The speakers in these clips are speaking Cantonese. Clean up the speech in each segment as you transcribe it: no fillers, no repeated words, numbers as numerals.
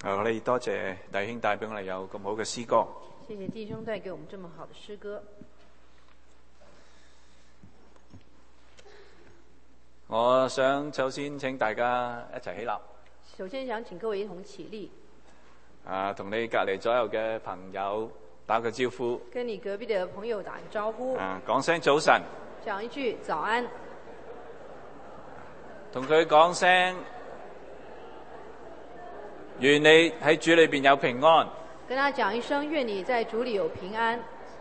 我哋多謝弟兄帶俾我哋有咁好嘅詩歌。 謝謝弟兄帶給我們這麼好的詩歌。 我想首先請大家一齊起立。 首先想請各位一同起立。 同你隔離左右嘅朋友打個招呼。 跟你隔壁的朋友打個招呼。 講聲早晨。 講一句早安。 同佢講聲願你喺主裏邊有平安。 跟他講一聲願你在主裏有平安。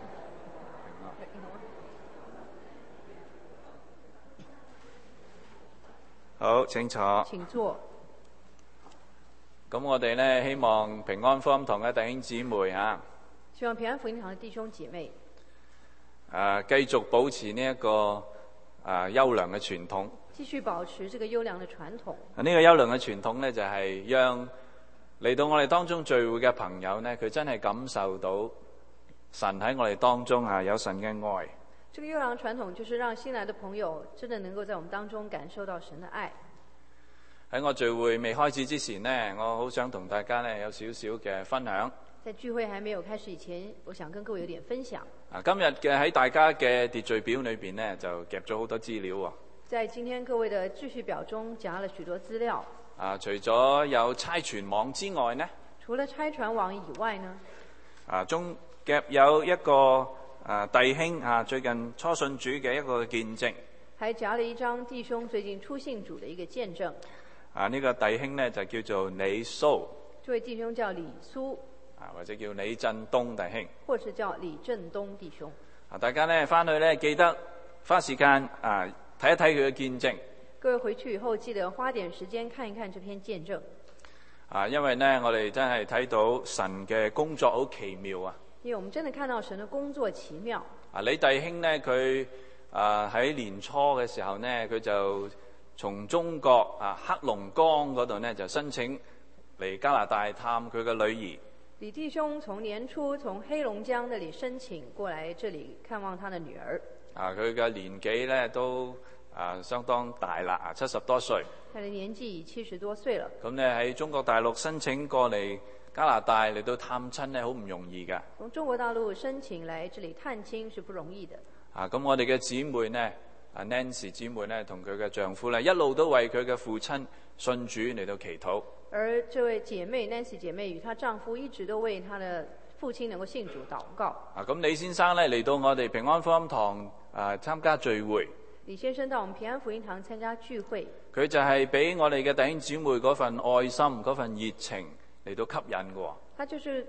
好，請坐。 請坐。 咁我哋呢，希望平安福音堂嘅弟兄姊妹希望平安福音堂嘅弟兄姐妹繼續保持呢一個優良嘅傳統。 繼續保持這個優良嘅傳統。 呢個優良嘅傳統呢，就係讓嚟到我哋當中聚會嘅朋友呢，佢真係感受到神喺我哋當中有神嘅愛。 這個優良傳統就是讓新來的朋友真的能夠在我們當中感受到神的愛。 喺我聚會未開始之前呢，我好想同大家呢有少少嘅分享。 在聚會還沒有開始以前，我想跟各位有點分享。 今日嘅喺大家嘅秩序表裏邊呢，就夾咗好多資料喎。 在今天各位的秩序表中夾了許多資料。 除咗有差傳網之外呢， 除了差傳網以外呢， 中夾有一個弟兄最近初信主嘅一個見證。 還夾了一張弟兄最近初信主的一個見證。 呢個弟兄呢，就叫做李蘇。 這位弟兄叫李蘇。 或者叫李振東弟兄。 或是叫李振東弟兄。 大家呢翻去呢，記得花時間睇一睇佢嘅見證。 各位回去以後記得花點時間看一看這篇見證。 因為呢，我哋真係睇到神嘅工作好奇妙啊。 因為我們真的看到神的工作奇妙。 李弟兄呢，佢喺年初嘅時候呢，佢就從中國黑龍江嗰度呢，就申請嚟加拿大探佢嘅女兒。 李弟兄從年初從黑龍江那裡申請過來這裡看望他的女兒。佢嘅年紀呢都相當大啦，70多歲。 他的年紀已70多歲了。 咁呢喺中國大陸申請過嚟加拿大嚟到探親呢，好唔容易㗎。 從中國大陸申請來這裡探親是不容易的。 咁我哋嘅姊妹呢，Nancy 姊妹呢，同佢嘅丈夫呢，一路都為佢嘅父親信主嚟到祈禱。 而這位姐妹 Nancy 姐妹與她丈夫一直都為她的父親能夠信主禱告。咁李先生呢，嚟到我哋平安福音堂參加聚會。 李先生到我們平安福音堂參加聚會。 佢就係俾我哋嘅弟兄姊妹嗰份愛心、嗰份熱情嚟到吸引嘅。 他就是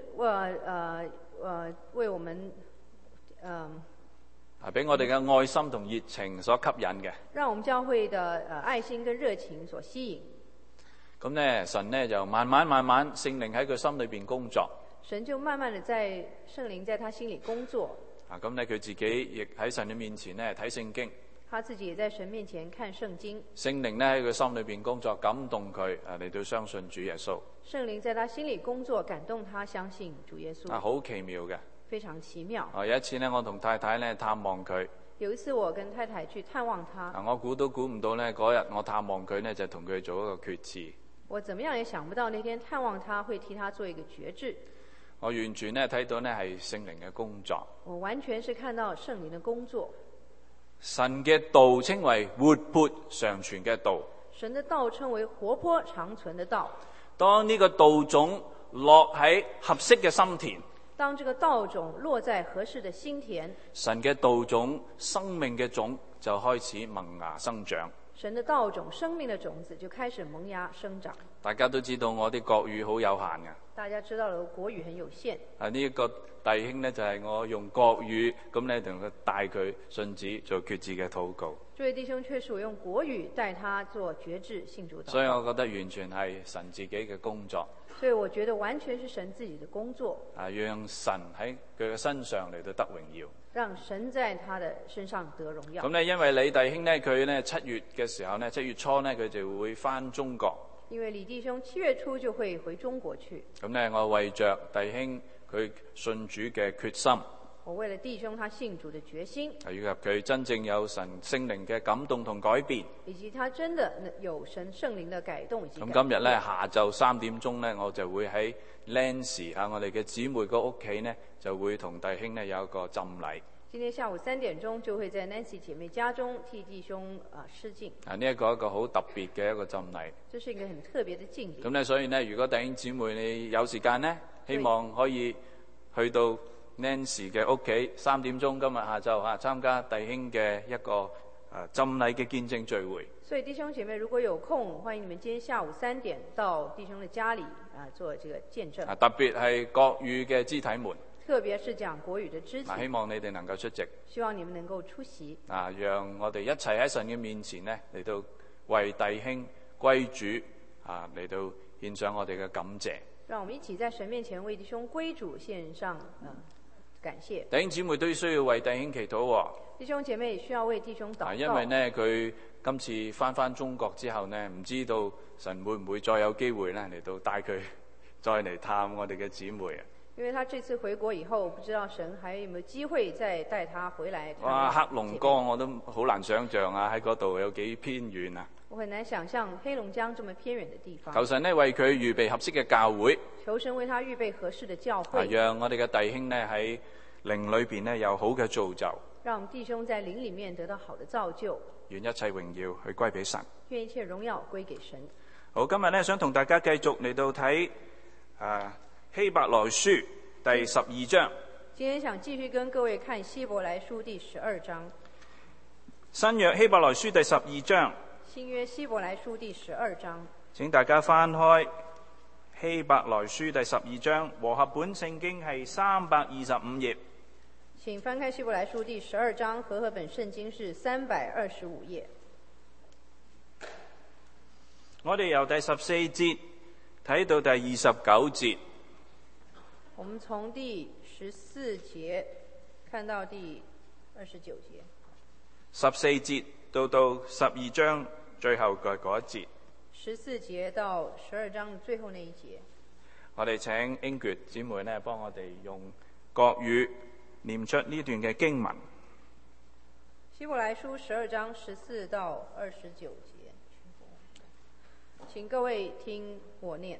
為我們俾我哋嘅愛心同熱情所吸引嘅。 讓我們教會的愛心跟熱情所吸引。 咁呢，神呢就慢慢聖靈喺佢心裏邊工作。 神就慢慢地在聖靈在他心裏工作。 咁呢，佢自己亦喺神嘅面前呢睇聖經。 他自己也在神面前看聖經。 聖靈呢喺佢心裏邊工作，感動佢嚟到相信主耶穌。 聖靈在他心裏工作，感動他相信主耶穌。 好奇妙嘅。 非常奇妙。 有一次呢，我同太太呢探望佢。 有一次我跟太太去探望他。 我估都估唔到呢，嗰日我探望佢呢，就同佢做一個決志。 我怎麼樣也想不到那天探望他會替他做一個決志。 我完全呢睇到呢係聖靈嘅工作。 我完全是看到聖靈的工作。 神嘅道稱為活潑常存嘅道。 神的道稱為活潑長存的道。 當呢個道種落喺合適嘅心田。 當這個道種落在合適的心田。 神嘅道種生命嘅種就開始萌芽生長。 神的道種生命的種子就開始萌芽生長。 大家都知道我啲國語好有限嘅。 大家知道了國語很有限。 呢一個弟兄呢，就係我用國語咁咧同佢帶佢信主做決志嘅禱告。 這位弟兄確實我用國語帶他做決志信主禱告。 所以我覺得完全係神自己嘅工作。 所以我覺得完全是神自己的工作。 讓神喺佢嘅身上嚟到得榮耀。 讓神在他的身上得榮耀。 咁呢，因為李弟兄呢，佢呢7月嘅時候呢，7月初呢，佢就會返中國。 因為李弟兄7月初就會回中國去。 咁呢，我為着弟兄佢信主嘅決心。 我為了弟兄他信主的決心， 以及佢真正有神聖靈嘅感動同改變， 以及他真的有神聖靈的改動以及改變。 咁今日咧下晝3點鐘咧，我就會喺 Nancy 我哋嘅姊妹個屋企呢，就會同弟兄呢有一個浸禮。 今天下午3點鐘就會在 Nancy 姐妹家中替弟兄施浸。 呢一個好特別嘅一個浸禮。 這是一個很特別的敬禮。 咁咧，所以呢，如果弟兄姊妹你有時間呢，希望可以去到 Nancy 嘅屋企3點鐘今日下晝參加弟兄嘅一個浸禮嘅見證聚會。 所以弟兄姐妹如果有空，歡迎你們今天下午3點到弟兄的家裏做這個見證。 特別係國語嘅肢體們。 特別是講國語的肢體。 希望你哋能夠出席。 希望你們能夠出席。 讓我哋一齊喺神嘅面前呢，嚟到為弟兄歸主嚟到獻上我哋嘅感謝。 讓我們一起在神面前為弟兄歸主獻上感謝。 弟兄姊妹都需要為弟兄祈禱喎。 弟兄姐妹也需要為弟兄禱告。 因為呢，佢今次返中國之後呢，唔知道神會唔會再有機會呢嚟到帶佢再嚟探我哋嘅姊妹啊。 因為他這次回國以後，不知道神還有沒有機會再帶他回來。 哇，黑龍江我都好難想象喺嗰度有幾偏遠啊！ 我很難想象黑龍江這麼偏遠的地方。 求神呢為佢預備合適嘅教會。 求神為他預備合適的教會。 讓我哋嘅弟兄呢喺靈裏邊呢有好嘅造就。 讓我們弟兄在靈裏面得到好的造就。 願一切榮耀去歸俾神。 願一切榮耀歸給神。 好，今日呢想同大家繼續嚟到睇希伯來書第12章。 今天想繼續跟各位看希伯來書第12章。 新約希伯來書第12章。 新約希伯來書第12章。 請大家翻開希伯來書第12章，和合本聖經係325頁。 請翻開希伯來書第12章，和合本聖經是325頁。 我哋由第14節睇到第29節。 我們從第14節看到第29節。 14節到12章最後嘅嗰一節。 14節到12章最後那一節。 我哋請英傑姊妹呢幫我哋用國語念出呢段嘅經文。 希伯來書12章14到29節，請各位聽我念。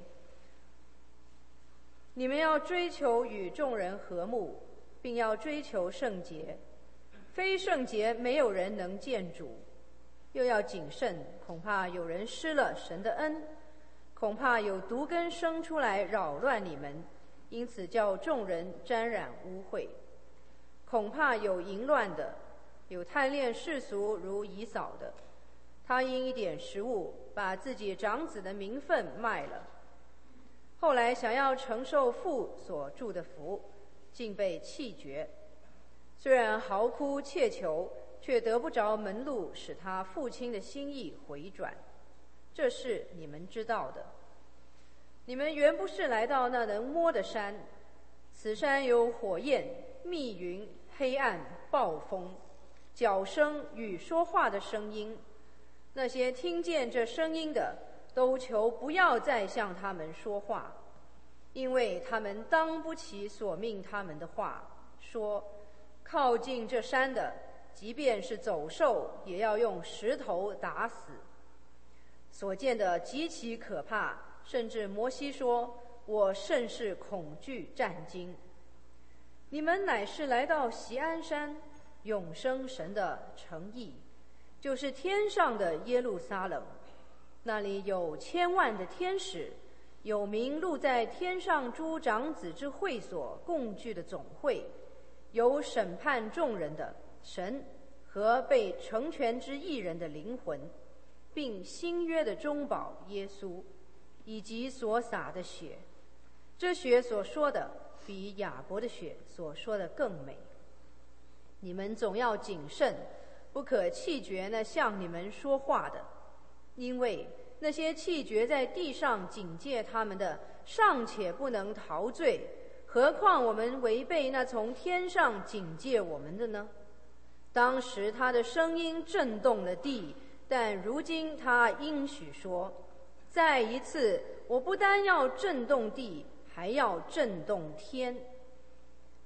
你們要追求與眾人和睦，並要追求聖潔。非聖潔沒有人能見主。又要謹慎，恐怕有人失了神的恩，恐怕有毒根生出來擾亂你們，因此叫眾人沾染污穢。恐怕有淫亂的，有貪戀世俗如以掃的，他因一點食物，把自己長子的名分賣了，後來想要承受父所祝的福，竟被棄絕。雖然嚎哭切求，卻得不着門路，使他父親的心意回轉。這是你們知道的。你們原不是來到那能摸的山，此山有火焰、密雲、黑暗、暴風、角聲與說話的聲音。那些聽見這聲音的，都求不要再向他們說話，因為他們當不起所命他們的話，說靠近這山的，即便是走獸，也要用石頭打死。所見的極其可怕，甚至摩西說：我甚是恐懼戰驚。你們乃是來到錫安山，永生神的城邑，就是天上的耶路撒冷。那裡有千萬的天使，有名錄在天上諸長子之會所共聚的總會，有審判眾人的神和被成全之義人的靈魂，並新約的中保耶穌，以及所灑的血。這血所說的，比亞伯的血所說的更美。你們總要謹慎，不可棄絕那向你們說話的，因為那些棄絕在地上警戒他們的，尚且不能逃罪，何況我們違背那從天上警戒我們的呢？當時他的聲音震動了地，但如今他應許說，再一次，我不單要震動地，還要震動天。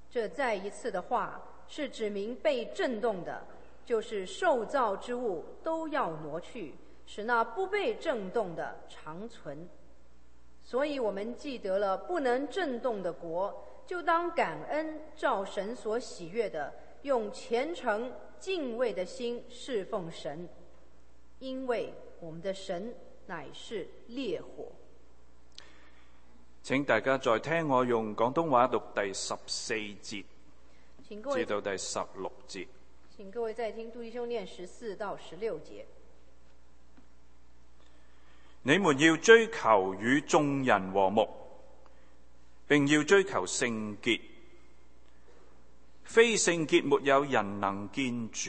這再一次的話，是指明被震動的，就是受造之物都要挪去，使那不被震動的長存。所以我們既得了不能震動的國，就當感恩，照神所喜悅的，用虔誠敬畏的心侍奉神，因為我們的神乃是烈火。 請大家再聽我用廣東話讀第14節至到第16節。 請各位再聽杜弟兄念14到16節。 你們要追求與眾人和睦，並要追求聖潔。非聖潔沒有人能見主。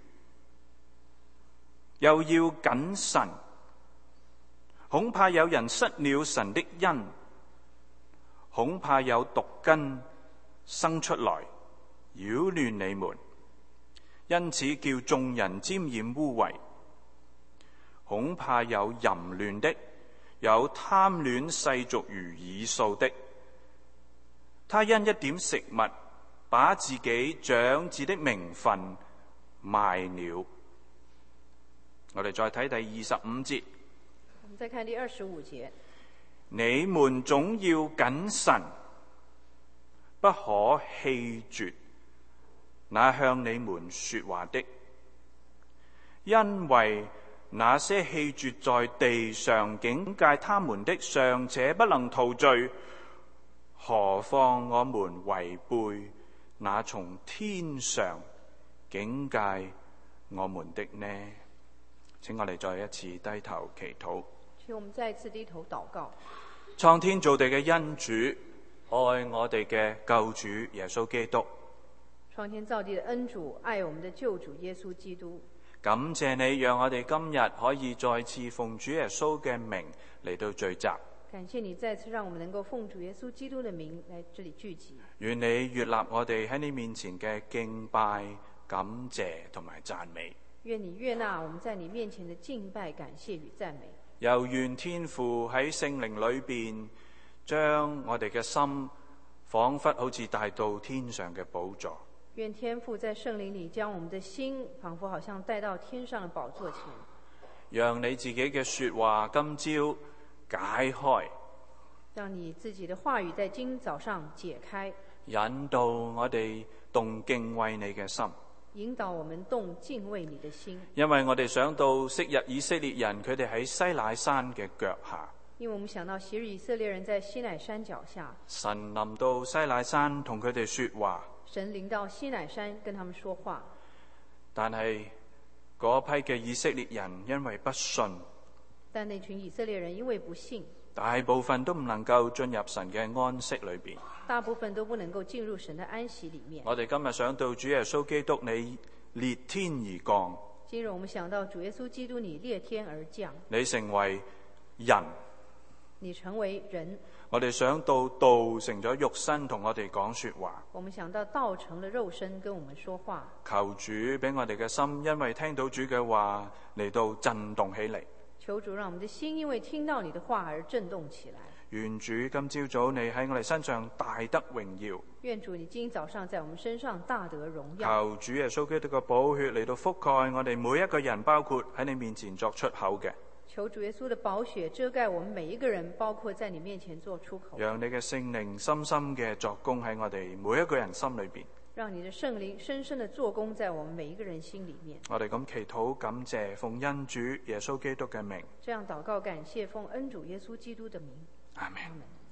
又要謹慎，恐怕有人失了神的恩，恐怕有毒根生出來擾亂你們，因此叫眾人沾染污穢。恐怕有淫亂的，有貪戀世俗如以掃的，他因一點食物把自己長子的名分賣了。我哋再睇第25節。 我們再看第25節。 你們總要謹慎，不可棄絕那向你們說話的，因為那些棄絕在地上警戒他們的，尚且不能逃罪，何況我們違背那從天上警戒我們的呢？請我哋再一次低頭祈禱。 請我們再一次低頭禱告。 創天造地嘅恩主，愛我哋嘅救主耶穌基督。 創天造地的恩主，愛我們的救主耶穌基督。 感謝你，讓我哋今日可以再次奉主耶穌嘅名嚟到聚集。 感謝你再次讓我們能夠奉主耶穌基督的名來這裡聚集。 願你悅納我哋喺你面前嘅敬拜、感謝同埋讚美。 願你悅納我們在你面前的敬拜、感謝與讚美。 又願天父喺聖靈裏邊，將我哋嘅心彷彿好似帶到天上嘅寶座。 願天父在聖靈裡將我們的心仿佛好像帶到天上的寶座前。 讓你自己嘅說話今朝解開， 讓你自己的話語在今早上解開， 引導我哋動敬畏你嘅心。 引導我們動敬畏你的心。 因為我哋想到昔日以色列人佢哋喺西乃山嘅腳下， 因為我們想到昔日以色列人在西乃山腳下， 神臨到西乃山同佢哋說話， 神臨到西乃山跟他們說話， 但係嗰批嘅以色列人因為不信， 但那群以色列人因為不信， 大部分都唔能夠進入神嘅安息裏邊。 大部分都不能夠進入神的安息裡面。 我哋今日想到主耶穌基督，你裂天而降。 今日我們想到主耶穌基督，你裂天而降， 你成為人。 你成為人。 我哋想到道成咗肉身同我哋講說話。 我們想到道成了肉身跟我們說話。 求主俾我哋嘅心，因為聽到主嘅話嚟到震動起嚟。 求主讓我們的心因為聽到你的話而震動起來。 願主今朝早你喺我哋身上大得榮耀。 願主你今早上在我們身上大得榮耀。 求主耶穌基督嘅寶血嚟到覆蓋我哋每一個人，包括喺你面前作出口嘅。 求主耶穌的寶血遮蓋我們每一個人，包括在你面前做出口。 讓你嘅聖靈深深嘅作工喺我哋每一個人心裏邊。 讓你的聖靈深深的做工在我們每一個人心裡面。 我哋咁祈禱感謝，奉恩主耶穌基督嘅名。 這樣禱告感謝，奉恩主耶穌基督的名。 阿們。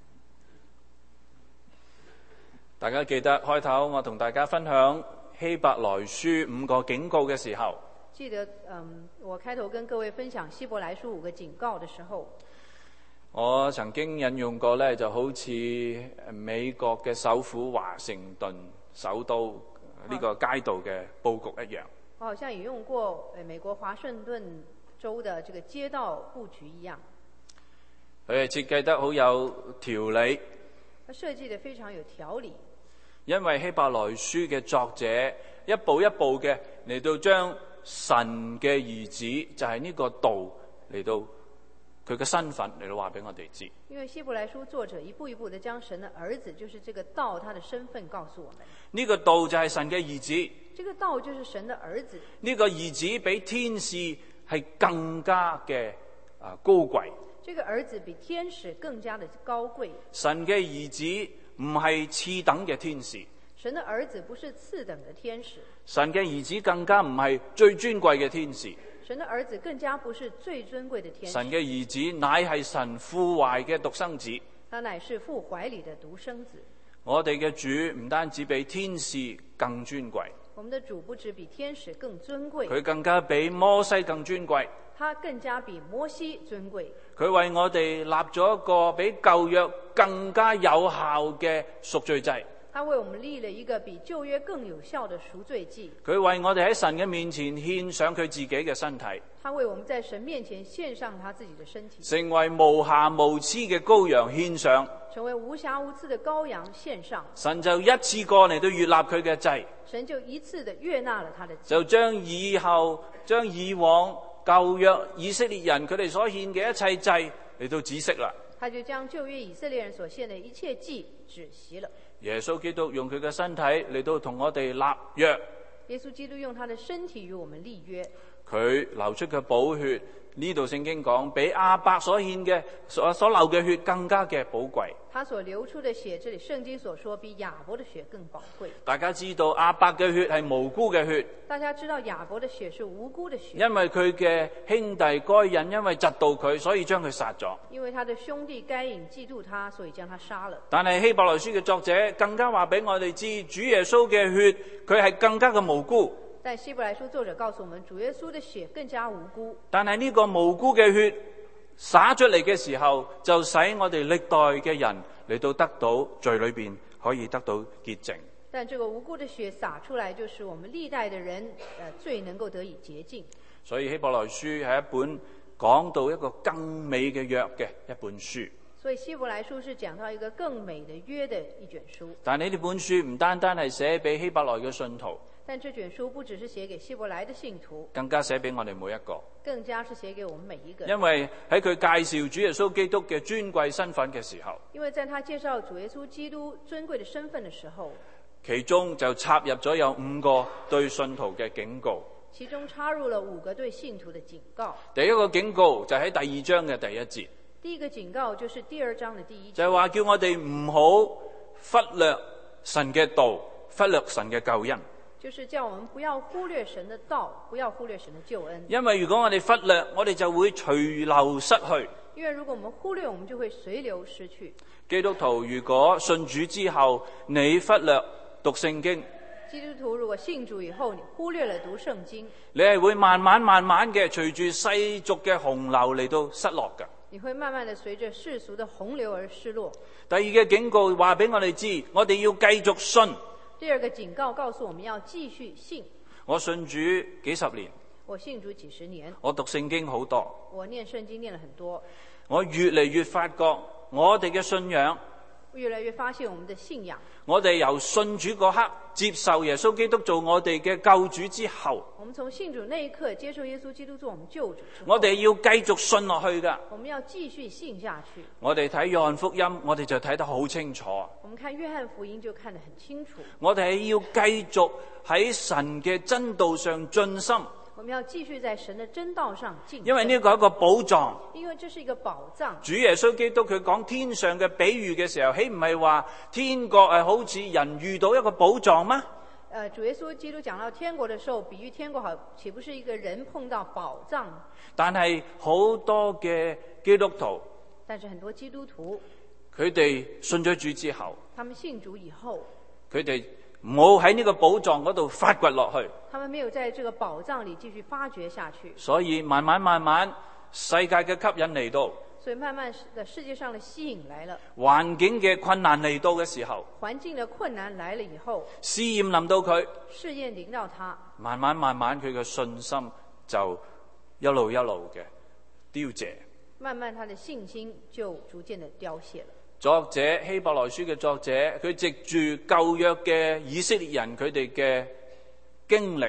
大家記得開頭我同大家分享希伯來書5個警告嘅時候， 記得我開頭跟各位分享希伯來書5個警告的時候， 我曾經引用過呢，就好似美國嘅首府華盛頓首都呢個街道嘅佈局一樣。 我好像引用過美國華盛頓州的這個街道佈局一樣。 佢係設計得好有條理， 佢設計得非常有條理。 因為希伯來書嘅作者一步一步嘅嚟到將神嘅兒子就係呢個道嚟到佢嘅身份嚟到話俾我哋知。 因為希伯來書作者一步一步的將神的兒子，就是這個道，他的身份告訴我們。 呢個道就係神嘅兒子， 這個道就是神的兒子。 呢個兒子比天使係更加嘅高貴。 這個兒子比天使更加的高貴。 神嘅兒子唔係次等嘅天使， 神的兒子不是次等的天使。 神嘅兒子更加唔係最尊貴嘅天使。 神的兒子更加不是最尊貴的天使。 神嘅兒子乃係神父懷嘅獨生子。 他乃是父懷裡的獨生子。 我哋嘅主唔單止比天使更尊貴， 我們的主不止比天使更尊貴， 佢更加比摩西更尊貴。 他更加比摩西尊貴。 佢為我哋立咗一個比舊約更加有效嘅贖罪祭。 他為我們立了一個比舊約更有效的贖罪祭。 佢為我哋喺神嘅面前獻上佢自己嘅身體。 他為我們在神面前獻上他自己的身體， 成為無瑕無疵嘅羔羊獻上。 成為無瑕無疵的羔羊獻上。 神就一次過嚟到悅納佢嘅祭。 神就一次的悅納了他的祭。 就將以往舊約以色列人佢哋所獻嘅一切祭嚟到止息啦。 他就將舊約以色列人所獻的一切祭止息了。 耶穌基督用佢嘅身體嚟到同我哋立約。 耶穌基督用他的身體與我們立約。 佢流出嘅寶血，呢度聖經講比亞伯所獻嘅所流嘅血更加嘅寶貴。 他所流出的血，這裡聖經所說比亞伯的血更寶貴。 大家知道亞伯嘅血係無辜嘅血。 大家知道亞伯的血是無辜的血。 因為佢嘅兄弟該隱因為嫉妒佢，所以將佢殺咗。 因為他的兄弟該隱嫉妒他，所以將他殺了。 但係希伯來書嘅作者更加話俾我哋知，主耶穌嘅血佢係更加嘅無辜。 但希伯來書作者告訴我們，主耶穌的血更加無辜。 但係呢個無辜嘅血灑出嚟嘅時候，就使我哋歷代嘅人嚟到得到罪裏邊可以得到潔淨。 但這個無辜的血灑出來，就是我們歷代的人罪能夠得以潔淨。 所以希伯來書係一本講到一個更美嘅約嘅一本書。 所以希伯來書是講到一個更美的約的一卷書。 但係呢本書唔單單係寫俾希伯來嘅信徒， 但這卷書不只是寫給希伯來的信徒， 更加寫俾我哋每一個。 更加是寫給我們每一個人。 因為喺佢介紹主耶穌基督嘅尊貴身份嘅時候， 因為在他介紹主耶穌基督尊貴的身份的時候， 其中就插入咗有5個對信徒嘅警告。 其中插入了5個對信徒的警告。 第一個警告就喺第2章嘅第1節。 第一個警告就是第2章的第1節， 就係話叫我哋唔好忽略神嘅道，忽略神嘅救恩。 就是叫我們不要忽略神的道，不要忽略神的救恩。 因為如果我哋忽略，我哋就會隨流失去。 因為如果我們忽略，我們就會隨流失去。 基督徒如果信主之後，你忽略讀聖經， 基督徒如果信主以後，你忽略了讀聖經， 你係會慢慢嘅隨住世俗嘅洪流嚟到失落㗎。 你會慢慢的隨着世俗的洪流而失落。 第二嘅警告話俾我哋知，我哋要繼續信。 第二個警告告訴我們要繼續信。 我信主幾十年， 我信主幾十年， 我讀聖經好多， 我念聖經念了很多， 我越嚟越發覺我哋嘅信仰， 越來越發現我們的信仰。 我哋由信主嗰刻接受耶穌基督做我哋嘅救主之後， 我們從信主那一刻接受耶穌基督做我們救主之後， 我哋要繼續信落去㗎。 我們要繼續信下去。 我哋睇約翰福音，我哋就睇得好清楚。 我們看約翰福音就看得很清楚。 我哋係要繼續喺神嘅真道上進深。 我們要繼續在神的真道上進深， 因為呢個係一個寶藏。 因為這是一個寶藏。 主耶穌基督佢講天上嘅比喻嘅時候，豈唔係話天國係好似人遇到一個寶藏嗎？ 主耶穌基督講到天國的時候，比喻天國好，豈不是一個人碰到寶藏？ 但係好多嘅基督徒， 但是很多基督徒， 佢哋信咗主之後， 他們信主以後， 佢哋冇喺呢個寶藏嗰度發掘落去， 他們沒有在這個寶藏裏繼續發掘下去， 所以慢慢世界嘅吸引嚟到， 所以慢慢的世界上的吸引來了， 環境嘅困難嚟到嘅時候， 環境的困難來了以後， 試驗臨到佢， 試驗臨到他， 慢慢佢嘅信心就一路嘅凋謝， 慢慢他的信心就逐漸的凋謝了。 作者希伯來書嘅作者，佢藉住舊約嘅以色列人佢哋嘅經歷，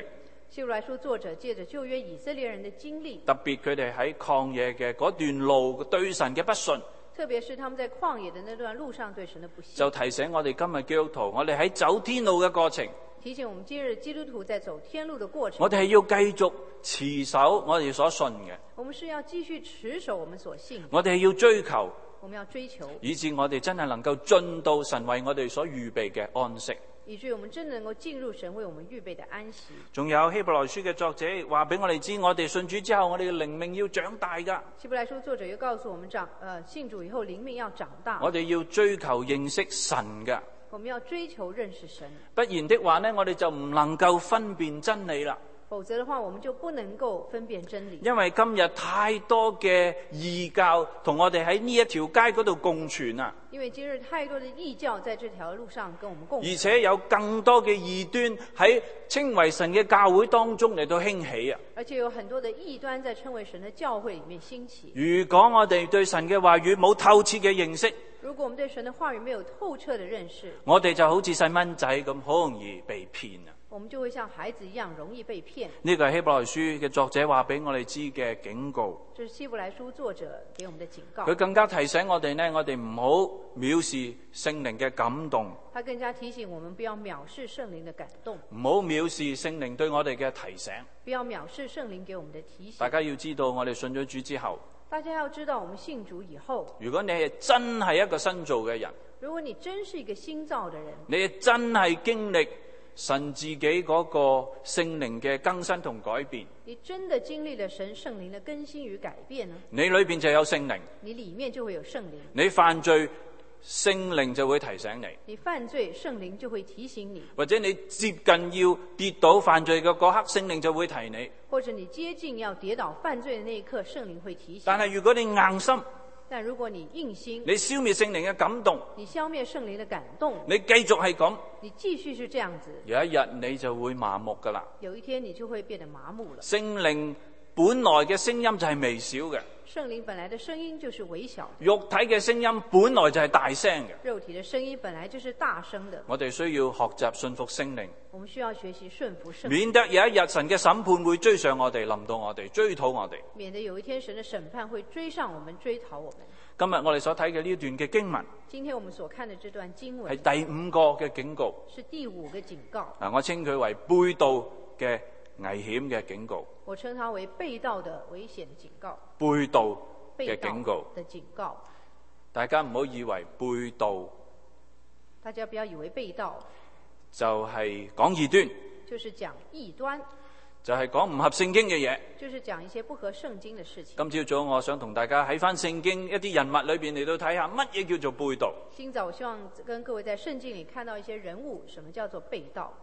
希伯來書作者借着舊約以色列人的經歷， 特別佢哋喺曠野嘅嗰段路對神嘅不信， 特別是他們在曠野的那段路上對神的不信， 就提醒我哋今日基督徒，我哋喺走天路嘅過程， 提醒我們今日基督徒在走天路的過程， 我哋係要繼續持守我哋所信嘅， 我們是要繼續持守我們所信的， 我哋係要追求， 我們要追求， 以致我哋真係能夠進到神為我哋所預備嘅安息。 以至於我們真的能夠進入神為我們預備的安息。 仲有希伯來書嘅作者話俾我哋知，我哋信主之後，我哋嘅靈命要長大噶。 希伯來書作者又告訴我們信主以後靈命要長大。 我哋要追求認識神噶。 我們要追求認識神。 不然的話呢，我哋就唔能夠分辨真理啦。 否則的話，我們就不能夠分辨真理。 因為今日太多嘅異教同我哋喺呢一條街嗰度共存啊！ 因為今日太多的異教在這條路上跟我們共存， 而且有更多嘅異端喺稱為神嘅教會當中嚟到興起啊！ 而且有很多的異端在稱為神的教會裡面興起。 如果我哋對神嘅話語冇透徹嘅認識， 如果我們對神的話語沒有透徹的認識， 我哋就好似細蚊仔咁，好容易被騙啊！ 我們就會像孩子一樣容易被騙。 呢個係希伯來書嘅作者話俾我哋知嘅警告。 這是希伯來書作者給我們的警告。 佢更加提醒我哋呢，我哋唔好藐視聖靈嘅感動。 他更加提醒我們不要藐視聖靈的感動， 唔好藐視聖靈對我哋嘅提醒。 不要藐視聖靈給我們的提醒。 大家要知道，我哋信咗主之後， 大家要知道，我們信主以後， 如果你係真係一個新造嘅人， 如果你真是一個新造的人， 你真係經歷神自己嗰個聖靈嘅更新同改變， 你真的經歷了神聖靈的更新與改變呢？ 你裏邊就有聖靈， 你裡面就會有聖靈。 你犯罪，聖靈就會提醒你； 你犯罪，聖靈就會提醒你； 或者你接近要跌倒犯罪嘅嗰刻，聖靈就會提你。 或者你接近要跌倒犯罪的那一刻，聖靈會提醒。 但係如果你硬心， 但如果你硬心， 你消滅聖靈嘅感動， 你消滅聖靈的感動， 你繼續係咁， 你繼續是這樣子， 有一日你就會麻木噶啦。 有一天你就會變得麻木了。 聖靈本來嘅聲音就係微小嘅， 聖靈本來的聲音就是微小的， 肉體嘅聲音本來就係大聲嘅。 肉體的聲音本來就是大聲的。 我哋需要學習信服聖靈， 我們需要學習順服聖靈， 免得有一日神嘅審判會追上我哋，臨到我哋，追討我哋。 免得有一天神的審判會追上我們，追討我們。 今日我哋所睇嘅呢段嘅經文， 今天我們所看的這段經文係第五個嘅警告， 是第五個警告。 我稱佢為背道嘅危險嘅警告， 我稱它為背道的危險警告。 背道背道嘅警告的警告。 大家唔好以為背道大家不要以為背道就係講異端， 就是講異端， 就係講唔合聖經嘅嘢。 就是講一些不合聖經的事情。 今朝早我想同大家喺翻聖經一啲人物裏邊嚟到睇下乜嘢叫做背道。 今早我希望跟各位在聖經裏看到一些人物，什麼叫做背道。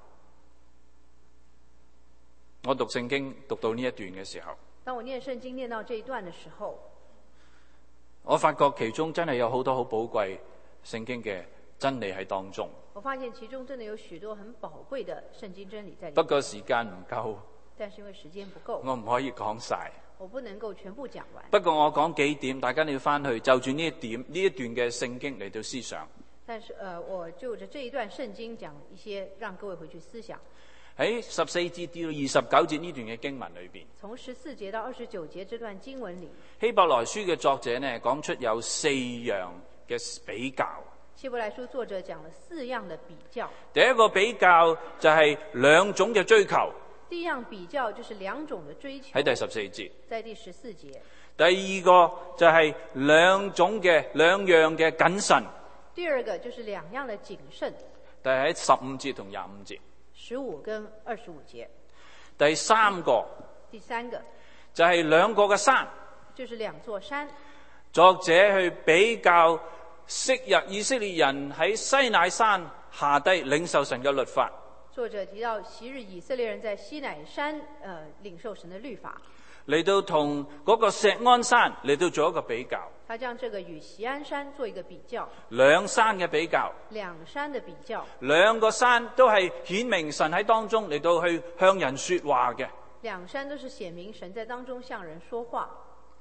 我讀聖經讀到呢一段嘅時候， 當我念聖經念到這一段的時候， 我發覺其中真係有好多好寶貴聖經嘅真理喺當中。 我發現其中真的有許多很寶貴的聖經真理在裏面。 不過時間唔夠， 但是因為時間不夠， 我唔可以講晒。 我不能夠全部講完。 不過我講幾點，大家你要翻去就住呢一點呢一段嘅聖經嚟到思想。 但是我就着這一段聖經講一些，讓各位回去思想。 喺14節到29節呢段嘅經文裏邊， 從14節到29節這段經文裏， 希伯來書嘅作者呢講出有4樣嘅比較。 希伯來書作者講了4樣的比較。 第一個比較就係兩種嘅追求。 第一樣比較就是兩種的追求。 喺第14節。 在第14節。 第二個就係兩樣嘅謹慎。 第二個就是兩樣的謹慎。 但係喺15節同25節。 15跟25節。 第三個就係兩個嘅山， 就是兩座山。 作者去比較昔日以色列人喺西乃山下低領受神嘅律法。 作者提到昔日以色列人在西乃山領受神的律法， 嚟到同嗰個錫安山嚟到做一個比較。 他將這個與錫安山做一個比較， 兩山嘅比較， 兩山的比較， 兩個山都係顯明神喺當中嚟到去向人說話嘅。 兩山都是顯明神在當中向人說話。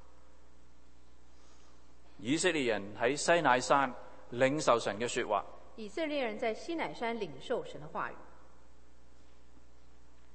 以色列人喺西乃山領受神嘅說話， 以色列人在西乃山領受神的話語。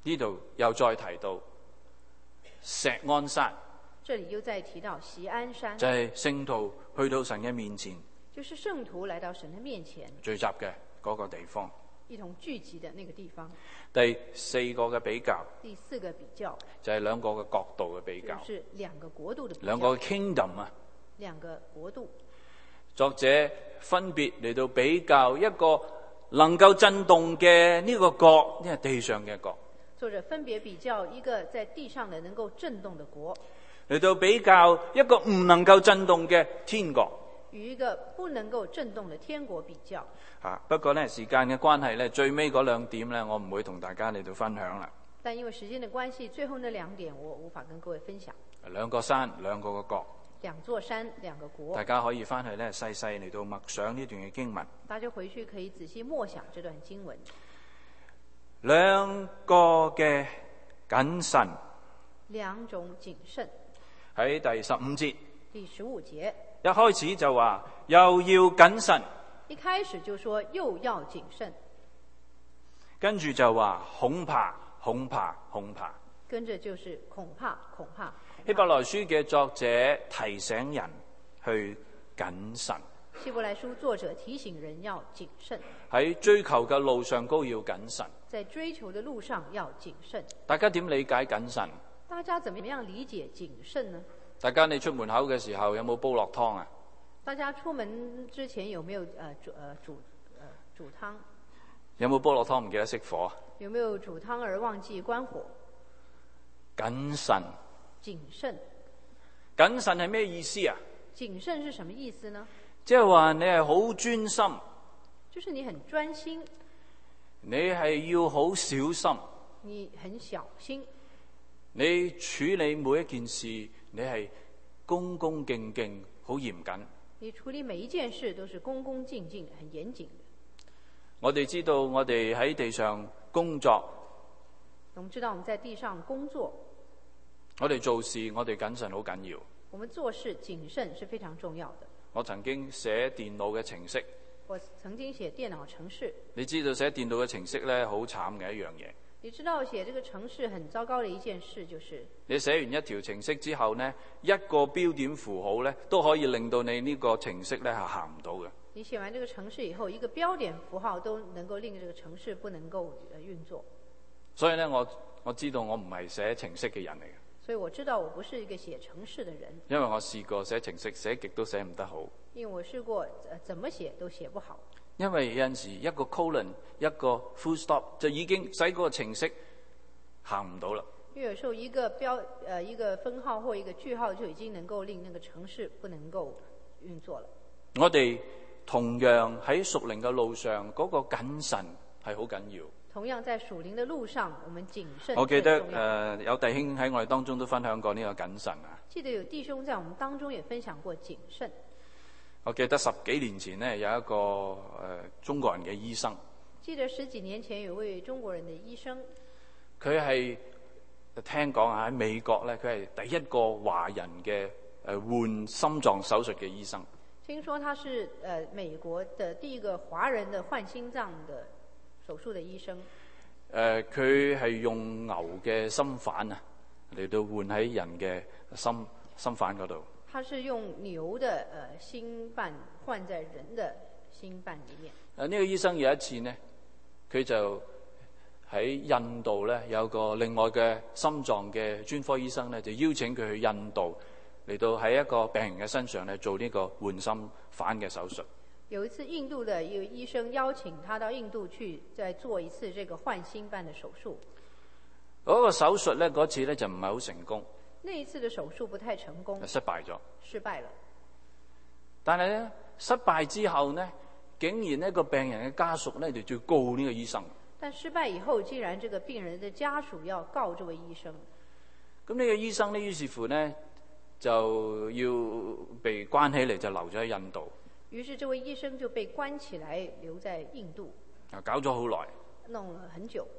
呢度又再提到錫安山， 這裡又再提到錫安山， 就係聖徒去到神嘅面前， 就是聖徒來到神的面前聚集嘅嗰個地方。 一同聚集的那個地方。 第四個嘅比較， 第四個比較就係兩個嘅國度嘅比較， 就是兩個國度的比較， 兩個 kingdom 啊。 兩個國度， 作者分別嚟到比較一個能夠震動嘅呢個國，呢係地上嘅國。 作者分別比較一個在地上的能夠震動的國， 嚟到比較一個唔能夠震動嘅天國。 與一個不能夠震動的天國比較。 不過呢，時間嘅關係呢，最尾嗰兩點呢，我唔會同大家嚟到分享啦。 但因為時間的關係，最後那兩點我無法跟各位分享。 兩個山，兩個嘅國， 兩座山，兩個國， 大家可以翻去呢，細細嚟到默想呢段嘅經文。 大家回去可以仔細默想這段經文。 兩個嘅謹慎， 兩種謹慎。 喺第15節， 第15節一開始就話又要謹慎， 一開始就說又要謹慎， 跟住就話恐怕恐怕恐怕， 跟着就是恐怕恐怕。 希伯來書嘅作者提醒人去謹慎， 希伯來書作者提醒人要謹慎， 喺追求嘅路上都要謹慎。 在追求的路上要謹慎。 大家點理解謹慎？ 大家怎麼樣理解謹慎呢？ 大家你出門口嘅時候有冇煲落湯啊？ 大家出門之前有沒有煮湯？ 有冇煲落湯唔記得熄火？ 有沒有煮湯而忘記關火？ 謹慎， 謹慎， 謹慎係咩意思啊？ 謹慎是什麼意思呢？ 即係話你係好專心， 就是你很專心， 你係要好小心， 你很小心， 你處理每一件事你係恭恭敬敬，好嚴謹。 你處理每一件事都是恭恭敬敬，很嚴謹的。 我哋知道我哋喺地上工作， 我們知道我們在地上工作， 我哋做事我哋謹慎好緊要。 我們做事謹慎是非常重要的。 我曾經寫電腦嘅程式， 我曾經寫電腦程式。 你知道寫電腦嘅程式咧好慘嘅一樣嘢。 你知道寫這個程式很糟糕的一件事，就是你寫完一條程式之後呢，一個標點符號呢都可以令到你呢個程式呢係行唔到嘅。 你寫完這個程式以後，一個標點符號都能夠令這個程式不能夠運作。 所以呢，我知道我唔係寫程式嘅人嚟嘅。 所以我知道我不是一個寫程式的人。 因為我試過寫程式，寫極都寫唔得好。 因為我試過怎麼寫都寫不好。 因為有陣時一個 colon 一個 full stop 就已經使嗰個程式行唔到啦。 因為有時候一個分號或一個句號就已經能夠令那個程式不能夠運作了。 我哋同樣喺屬靈嘅路上，嗰個謹慎係好緊要。 同樣在屬靈的路上，我們謹慎。 我記得有弟兄喺我哋當中都分享過呢個謹慎啊。 記得有弟兄在我們當中也分享過謹慎。 我記得10幾年前呢，有一個中國人嘅醫生。 記得10幾年前有位中國人的醫生， 佢係聽講喺美國咧，佢係第一個華人嘅換心臟手術嘅醫生。 聽說他是美國的第一個華人的換心臟的手術的醫生。 佢係用牛嘅心瓣啊嚟到換喺人嘅心瓣嗰度。 他是用牛的心瓣換在人的心瓣裡面。 呢個醫生有一次呢，佢就喺印度咧有個另外嘅心臟嘅專科醫生咧，就邀請佢去印度嚟到喺一個病人嘅身上咧做呢個換心瓣嘅手術。 有一次印度的一個醫生邀請他到印度去再做一次這個換心瓣的手術。 嗰個手術咧嗰次咧就唔係好成功。 那一次的手術不太成功， 失敗咗。 失敗了。 但係咧失敗之後呢，竟然呢個病人嘅家屬咧就要告呢個醫生。 但失敗以後，竟然這個病人的家屬要告這位醫生。 咁呢個醫生呢，於是乎呢就要被關起嚟，就留咗喺印度。 於是這位醫生就被關起來，留在印度。 搞咗好耐， 弄了很久。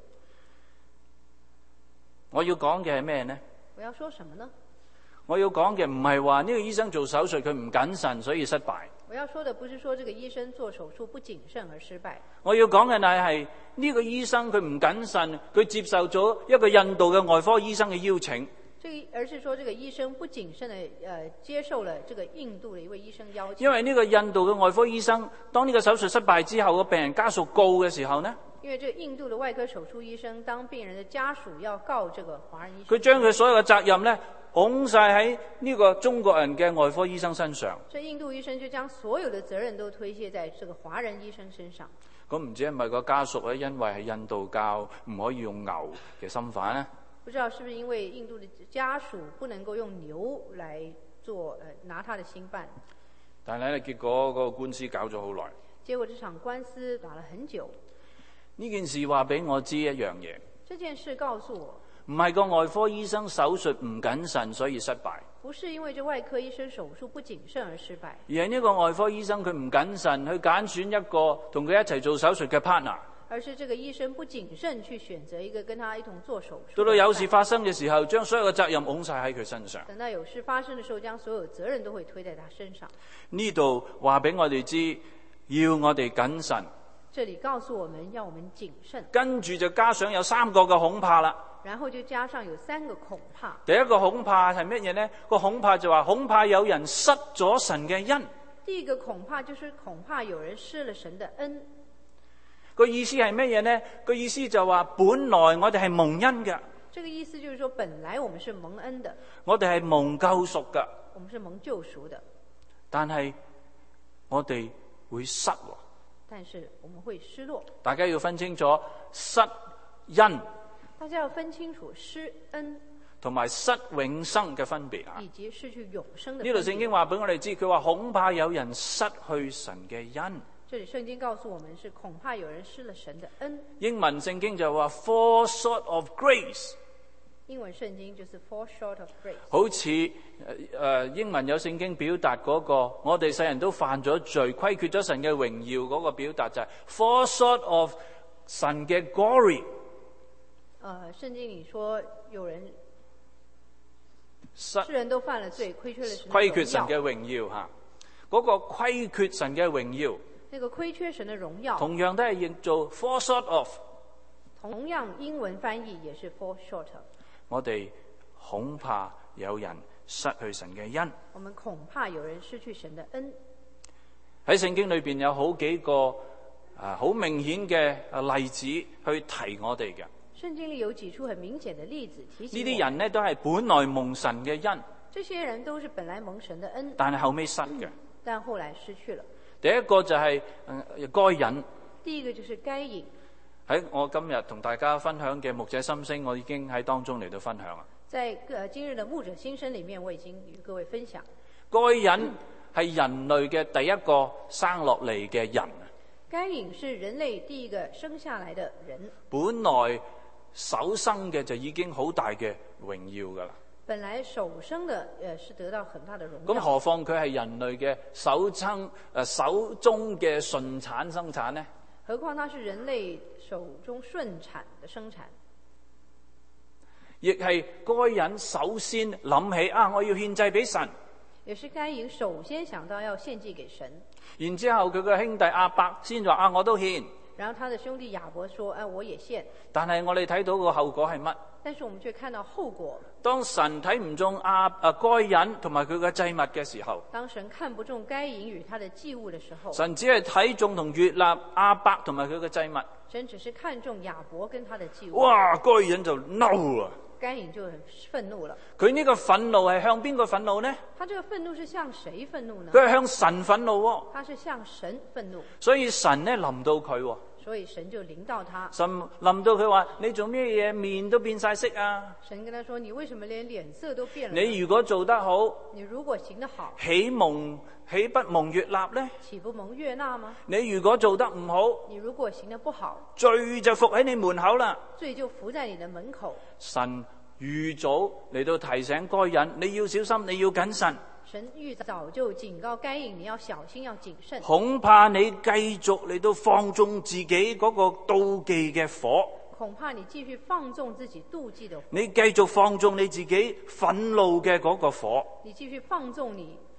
我要講嘅係咩呢？ 我要說什麼呢？ 我要講嘅唔係話呢個醫生做手術佢唔謹慎所以失敗。 我我要說的不是說這個醫生做手術不謹慎而失敗。 我要講嘅係呢個醫生佢唔謹慎，佢接受咗一個印度嘅外科醫生嘅邀請。 而是說這個醫生不謹慎地接受了這個印度的一位醫生邀請。 因為呢個印度嘅外科醫生，當呢個手術失敗之後，個病人家屬告嘅時候呢， 因為這個印度的外科手術醫生，當病人的家屬要告這個華人醫生， 佢將佢所有嘅責任呢，拱晒喺呢個中國人嘅外科醫生身上。 這印度醫生就將所有的責任都推卸在這個華人醫生身上。 咁唔知係咪個家屬咧，因為係印度教唔可以用牛嘅心瓣呢？ 不知道是不是因為印度的家屬不能夠用牛來做拿他的心瓣？ 但係咧，結果個官司搞咗好耐。 結果這場官司打了很久。 呢件事話俾我知一樣嘢。 這件事告訴我， 唔係個外科醫生手術唔謹慎所以失敗。 不是因為這外科醫生手術不謹慎而失敗， 而係呢個外科醫生佢唔謹慎去揀選一個同佢一齊做手術嘅 partner。 而是這個醫生不謹慎去選擇一個跟他一同做手術。 到到有事發生嘅時候，將所有嘅責任拱晒喺佢身上。 等到有事發生嘅時候，將所有責任都會推在他身上。 呢度話俾我哋知，要我哋謹慎。 這裏告訴我們要我們謹慎。 跟住就加上有3個嘅恐怕啦。 然後就加上有3個恐怕。 第一個恐怕係乜嘢呢？個恐怕就話恐怕有人失咗神嘅恩。 第一個恐怕就是恐怕有人失了神的恩。 個意思係乜嘢呢？個意思就話本來我哋係蒙恩嘅。 這個意思就是說，本來我們是蒙恩的， 我哋係蒙救贖嘅。 我們是蒙救贖的。 但係我哋會失。 但是我們會失落。 大家要分清楚失恩。 大家要分清楚失恩同埋失永生嘅分別啊！ 以及失去永生的分別。 呢度聖經話俾我哋知，佢話恐怕有人失去神嘅恩。 這裏聖經告訴我們是恐怕有人失了神的恩。 英文聖經就話 fall short of grace。 英文聖經就是 fall short of grace。 好似英文有聖經表達嗰個，我哋世人都犯咗罪，虧缺咗神嘅榮耀嗰個表達就係 fall short of 神嘅 glory。 聖經裏說有人世人都犯了罪，虧缺神嘅榮耀。 虧缺神嘅榮耀吓，嗰個虧缺神嘅榮耀。 那個虧缺神的榮耀， 同樣都係譯做 fall short of。 同樣英文翻譯也是 fall short of。 我哋恐怕有人失去神嘅恩。 我們恐怕有人失去神的恩。 喺聖經裏邊有好幾個好明顯嘅例子去提我哋嘅。 聖經裏有幾處很明顯的例子提醒呢啲人呢都係本來蒙神嘅恩。 這些人都是本來蒙神的恩， 但係後尾失嘅。 但後來失去了。 第一個就係該隱。 第一個就是該隱。 喺我今日同大家分享嘅牧者心聲，我已經喺當中嚟到分享啦。 在今日的牧者心聲裏面，我已經與各位分享。 該隱係人類嘅第一個生落嚟嘅人。 該隱是人類第一個生下來的人。 本來首生嘅就已經好大嘅榮耀噶啦。 本來首生的是得到很大的榮耀。 咁何況佢係人類嘅首宗嘅順產生產呢？ 何況他是人類手中順產的生產。 亦係該隱首先諗起我要獻祭俾神。 也是該隱首先想到要獻祭給神。 然之後佢嘅兄弟亞伯先話我都獻。 然後他的兄弟亞伯說我也獻。 但係我哋睇到個後果係乜？ 但是我們卻看到後果。 當神睇唔中該隱同埋佢嘅祭物嘅時候， 當神看不中該隱與他的祭物的時候， 神只係睇中同悅納亞伯同埋佢嘅祭物。 神只是看中亞伯跟他的祭物。 哇！該隱就嬲啊！ 該隱就很憤怒了。 佢呢個憤怒係向邊個憤怒呢？ 他這個憤怒是向誰憤怒呢？ 佢係向神憤怒喎。 他是向神憤怒。 所以神呢臨到佢喎。 所以神就臨到他。 神臨到佢話：你做咩嘢面都變晒色啊？ 神跟他說：你為什麼連臉色都變了？ 你如果做得好， 你如果行得好， 豈不蒙悅納呢？ 豈不蒙悅納嗎？ 你如果做得唔好， 你如果行得不好， 罪就伏喺你門口啦。 罪就伏在你的門口。 神預早嚟到提醒該隱，你要小心，你要謹慎。 神預早就警告該隱，你要小心，要謹慎。 恐怕你繼續嚟到放縱自己嗰個妒忌嘅火。 恐怕你繼續放縱自己妒忌的火。 你繼續放縱你自己憤怒嘅嗰個火。 你繼續放縱你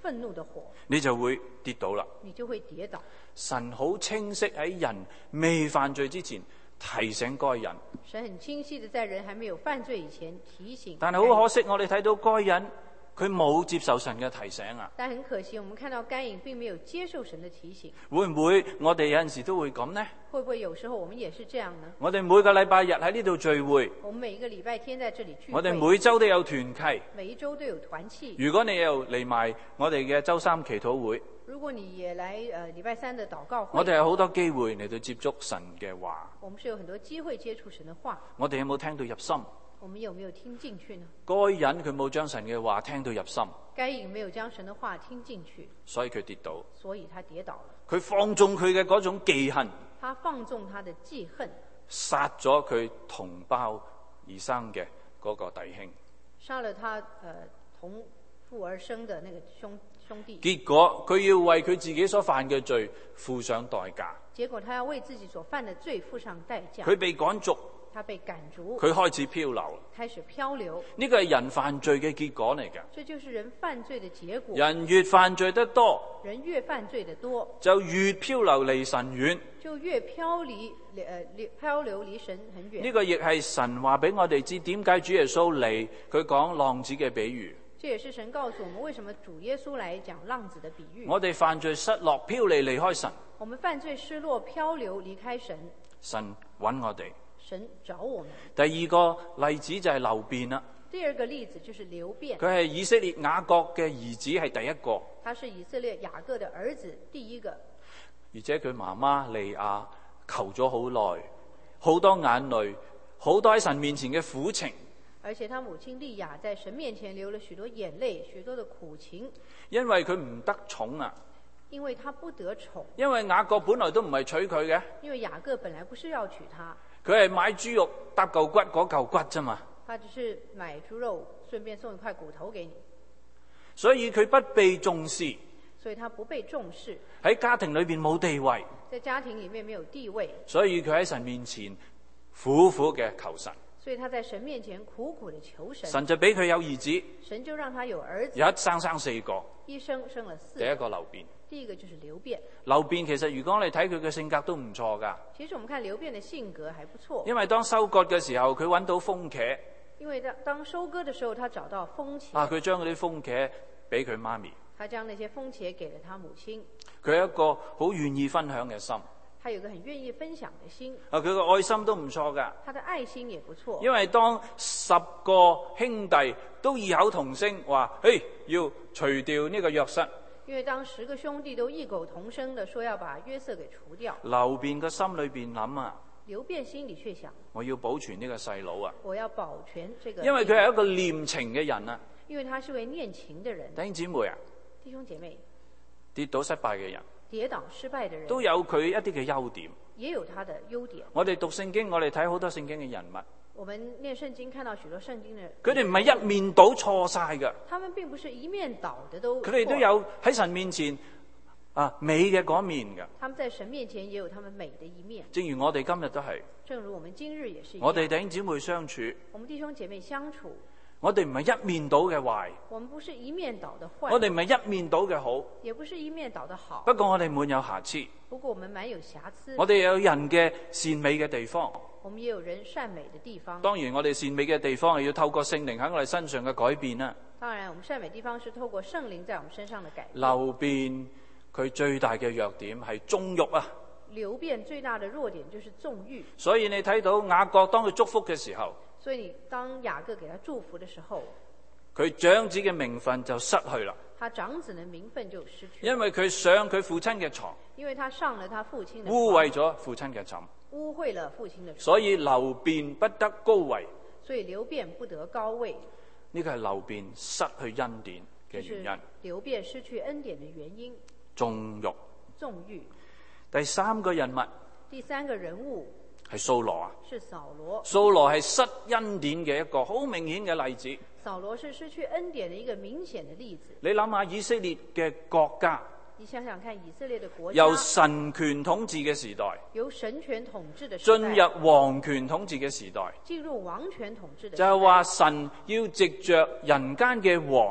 憤怒的火， 你就會跌倒啦。 你就會跌倒。 神好清晰喺人未犯罪之前提醒該人， 神很清晰的在人還沒有犯罪以前提醒。 但係好可惜，我哋睇到該人佢冇接受神嘅提醒啊。 但很可惜，我們看到該隱並沒有接受神的提醒。 會唔會我哋有陣時都會咁呢？ 會不會有時候我們也是這樣呢？ 我哋每個禮拜日喺呢度聚會， 我們每一個禮拜天在這裡聚會， 我哋每周都有團契。 每一周都有團契。 如果你又嚟埋我哋嘅周三祈禱會， 如果你也來禮拜三的禱告會， 我哋有好多機會嚟到接觸神嘅話。 我們是有很多機會接觸神的話。 我哋有冇聽到入心？ 我們有沒有聽進去呢？ 該人佢冇將神嘅話聽到入心， 該隱沒有將神的話聽進去， 所以佢跌倒。 所以他跌倒了。 佢放縱佢嘅嗰種忌恨， 他放縱他的記恨， 殺咗佢同胞而生嘅嗰個弟兄， 殺了他同父而生的那個兄弟。 結果佢要為佢自己所犯嘅罪付上代價。 結果他要為自己所犯的罪付上代價。 佢被趕逐， 他被趕逐， 佢開始漂流， 開始漂流。 呢個係人犯罪嘅結果嚟嘅。 這就是人犯罪的結果。 人越犯罪得多， 人越犯罪得多， 就越漂流離神遠， 就越漂流離神很遠。 呢個亦係神話俾我哋知點解主耶穌嚟，佢講浪子嘅比喻。 這也是神告訴我們為什麼主耶穌來講浪子的比喻。 我哋犯罪失落漂離開神， 我們犯罪失落漂流離開神， 神揾我哋。 神找我們。 第二個例子就係流便啦。 第二個例子就是流便。 佢係以色列雅各嘅兒子，係第一個。 他是以色列雅各的兒子，第一個。 而且佢媽媽利亞求咗好耐，好多眼淚，好多喺神面前嘅苦情。 而且他母親利亞在神面前流了許多眼淚，許多的苦情。 因為佢唔得寵啊。 因為他不得寵。 因為雅各本來都唔係娶佢嘅。 因為雅各本來不是要娶她。 佢係買豬肉搭嚿骨嗰嚿骨啫嘛。 他只是買豬肉，順便送一塊骨頭給你。 所以佢不被重視。 所以他不被重視。 喺家庭裏邊冇地位。 在家庭裡面沒有地位。 所以佢喺神面前苦苦嘅求神。 所以他在神面前苦苦的求神。 神就俾佢有兒子。 神就讓他有兒子。 一生4個。 一生生了4個。 第一個流便。 第一個就是流便。 流便其實如果你睇佢嘅性格都唔錯噶。 其實我們看流便的性格還不錯。 因為當收割嘅時候，佢揾到風茄。 因為當收割的時候，他找到風茄。 佢將嗰啲風茄俾佢媽咪。 他將那些風茄給了他母親。 佢有一個好願意分享嘅心。 他有個很願意分享的心。 佢嘅愛心都唔錯噶。 他的愛心也不錯。 因為當10個兄弟都異口同聲話：嘿，要除掉呢個約瑟。 因為當10個兄弟都異口同聲的說要把約瑟給除掉。 流便個心裏邊諗啊。 流便心裏卻想： 我要保存呢個細佬啊。 我要保全這個。 因為佢係一個念情嘅人啊。 因為他是位念情的人。 弟兄姊妹啊。 弟兄姐妹。 跌倒失敗嘅人。 跌倒失敗的人都有佢一啲嘅優點， 也有他的優點。 我哋讀聖經，我哋睇好多聖經嘅人物。 我們念聖經看到許多聖經的人， 佢哋唔係一面倒錯晒㗎。 他們並不是一面倒的都錯。 佢哋都有喺神面前美嘅嗰面㗎。 他們在神面前也有他們美的一面。 正如我哋今日都係。 正如我們今日也是一樣。 我哋弟兄姊妹相處。 我們弟兄姐妹相處。 我哋唔係一面倒嘅壞。 我們不是一面倒的壞。 我哋唔係一面倒嘅好。 也不是一面倒的好。 不過我哋滿有瑕疵。 不過我們滿有瑕疵。 我哋有人嘅善美嘅地方。 我們也有人善美的地方。 當然我哋善美嘅地方係要透過聖靈喺我哋身上嘅改變啦。 當然我們善美地方是透過聖靈在我們身上的改變。 流便佢最大嘅弱點係縱慾啊。 流便最大的弱點就是縱慾。 所以你睇到雅各當佢祝福嘅時候。 所以你當雅各給他祝福的時候。 佢長子嘅名分就失去啦。 他長子的名分就失去。 因為佢上佢父親嘅床。 因為他上了他父親的床。 污穢咗父親嘅枕。 污穢了父親的床。 所以流便不得高位。 所以流便不得高位。 呢個係流便失去恩典嘅原因。 流便失去恩典的原因。 縱慾。 縱慾。 第三個人物。 第三個人物。 係掃羅啊。 是掃羅。 掃羅係失恩典嘅一個好明顯嘅例子。 掃羅是失去恩典的一個明顯的例子。 你諗下以色列嘅國家。 你想想看以色列的國家。 由神權統治嘅時代。 由神權統治的時代。 進入王權統治嘅時代。 進入王權統治的時代。 就係話神要藉着人間嘅王。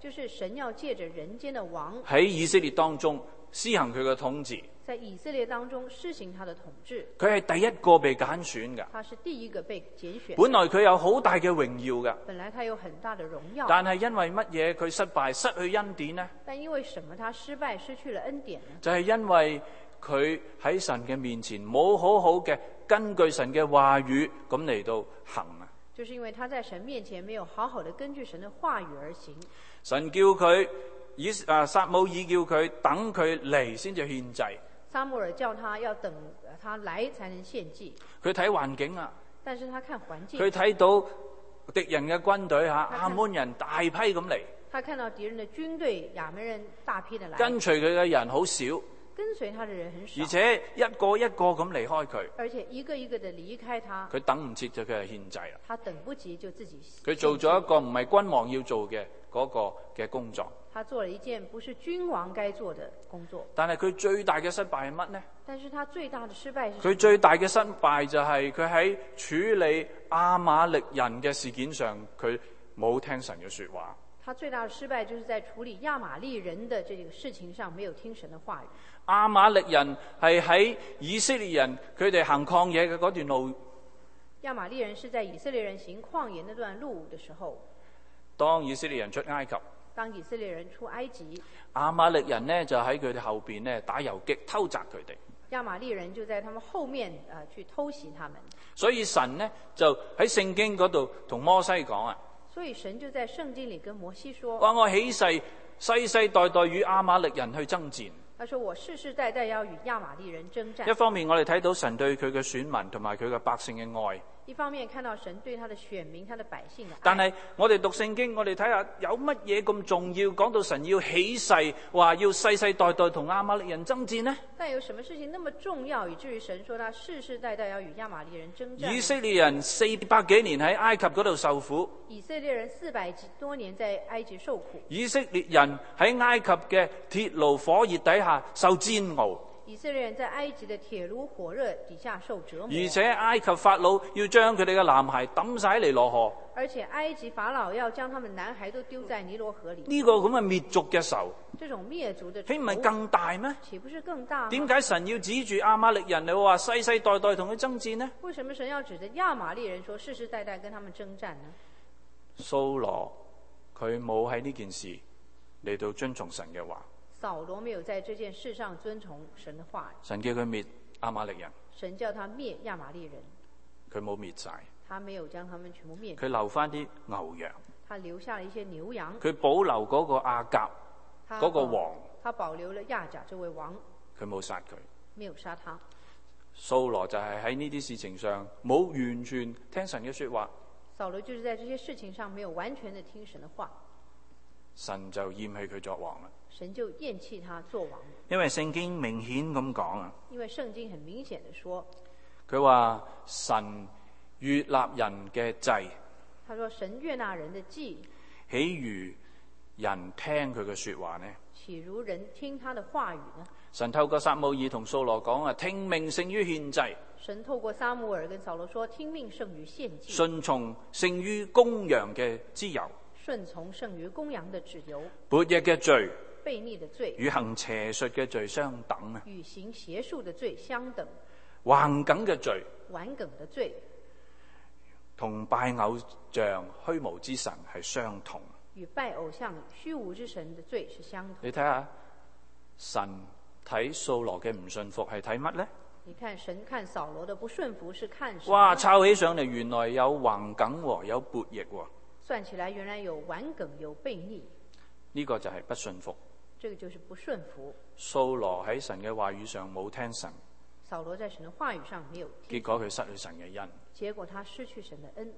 就是神要借着人間的王喺以色列當中施行佢嘅統治。 在以色列當中施行他的統治， 佢係第一個被揀選嘅。 他是第一個被揀選。 本來佢有好大嘅榮耀嘅， 本來他有很大的榮耀， 但係因為乜嘢佢失敗失去恩典呢？ 但因為什麼他失敗失去了恩典呢？ 就係因為佢喺神嘅面前冇好好嘅根據神嘅話語咁嚟到行啊！ 就是因為他在神面前沒有好好的根據神的話語而行。 神叫佢撒母耳叫佢等佢嚟先至獻祭。 撒母耳叫他要等他來才能獻祭。 佢睇環境啊， 但是他看環境， 佢睇到敵人嘅軍隊亞捫人大批咁嚟， 他看到敵人的軍隊亞捫人大批的來， 跟隨佢嘅人好少， 跟隨他的人很少， 而且一個一個咁離開佢， 而且一個一個的離開他， 佢等唔切就佢係獻祭啦。 他等不及就自己獻祭， 佢做咗一個唔係君王要做嘅嗰個嘅工作。 他做了一件不是君王該做的工作。 但係佢最大嘅失敗係乜呢？ 但是他最大的失敗是什麼？ 佢最大嘅失敗就係佢喺處理亞瑪力人嘅事件上，佢冇聽神嘅說話。 他最大的失敗就是在處理亞瑪力人的這個事情上沒有聽神的話語。 亞瑪力人係喺以色列人佢哋行曠野嘅嗰段路。 亞瑪力人是在以色列人行曠野那段路的時候， 當以色列人出埃及， 當以色列人出埃及， 亞瑪力人呢就喺佢哋後邊呢打游擊偷襲佢哋。 亞瑪力人就在他們後面去偷襲他們。 所以神呢就喺聖經嗰度同摩西講啊， 所以神就在聖經裏跟摩西說： 話我起誓世世代代與亞瑪力人去爭戰。 他說我世世代代要與亞瑪力人征戰。 一方面我哋睇到神對佢嘅選民同埋佢嘅百姓嘅愛。 一方面看到神對他的選民、他的百姓的愛。 但係我哋讀聖經，我哋睇下有乜嘢咁重要？講到神要起誓，話要世世代代同亞瑪力人爭戰呢？ 但有什麼事情那麼重要，以至於神說他世世代代要與亞瑪力人征戰？ 以色列人400幾年喺埃及嗰度受苦。 以色列人400多年在埃及受苦。 以色列人喺埃及嘅鐵爐火熱底下受煎熬。 以色列人在埃及的鐵爐火熱底下受折磨， 而且埃及法老要將佢哋嘅男孩抌晒喺尼羅河。 而且埃及法老要將他們男孩都丟在尼羅河裏。 呢個咁嘅滅族嘅仇， 這種滅族的仇， 豈唔係更大咩？ 豈不是更大嗎？ 點解神要指住亞瑪力人嚟話世世代代同佢爭戰呢？ 為什麼神要指着亞瑪力人說世世代代跟他們征戰呢？ 掃羅佢冇喺呢件事嚟到遵從神嘅話。 掃羅沒有在這件事上遵從神的話， 神叫佢滅亞瑪力人， 神叫他滅亞瑪力人， 佢冇滅晒， 他沒有將他們全部滅， 佢留翻啲牛羊， 他留下了一些牛羊， 佢保留嗰個亞甲嗰個王， 他保留了亞甲這位王， 佢冇殺佢， 沒有殺他。 掃羅就係喺呢啲事情上冇完全聽神嘅說話， 掃羅就是在這些事情上沒有完全的聽神的話， 神就厭棄佢作王啦。 神就厭棄他做王， 因為聖經明顯咁講啊， 因為聖經很明顯的說， 佢話神悅納人嘅祭， 他說神悅納人的祭， 豈如人聽佢嘅說話呢？ 豈如人聽他的話語呢？ 神透過撒母耳同掃羅講啊，聽命勝於獻祭。 神透過撒母耳跟掃羅說，聽命勝於獻祭， 順從勝於公羊嘅脂油， 順從勝於公羊的脂油， 悖逆嘅罪， 悖逆的罪與行邪術嘅罪相等啊！ 與行邪術的罪相等， 橫梗嘅罪， 頑梗的罪， 同拜偶像虛無之神係相同。 與拜偶像虛無之神的罪是相同。 你睇下，神睇掃羅嘅唔信服係睇乜呢？ 你看神看掃羅的不順服是看什麼？ 哇！抄起上嚟，原來有橫梗喎，有悖逆喎。 算起來原來有頑梗有悖逆， 呢個就係不信服。 這個就是不順服。 掃羅喺神嘅話語上冇聽神， 掃羅在神的話語上沒有聽， 結果佢失去神嘅恩。 結果他失去神的恩。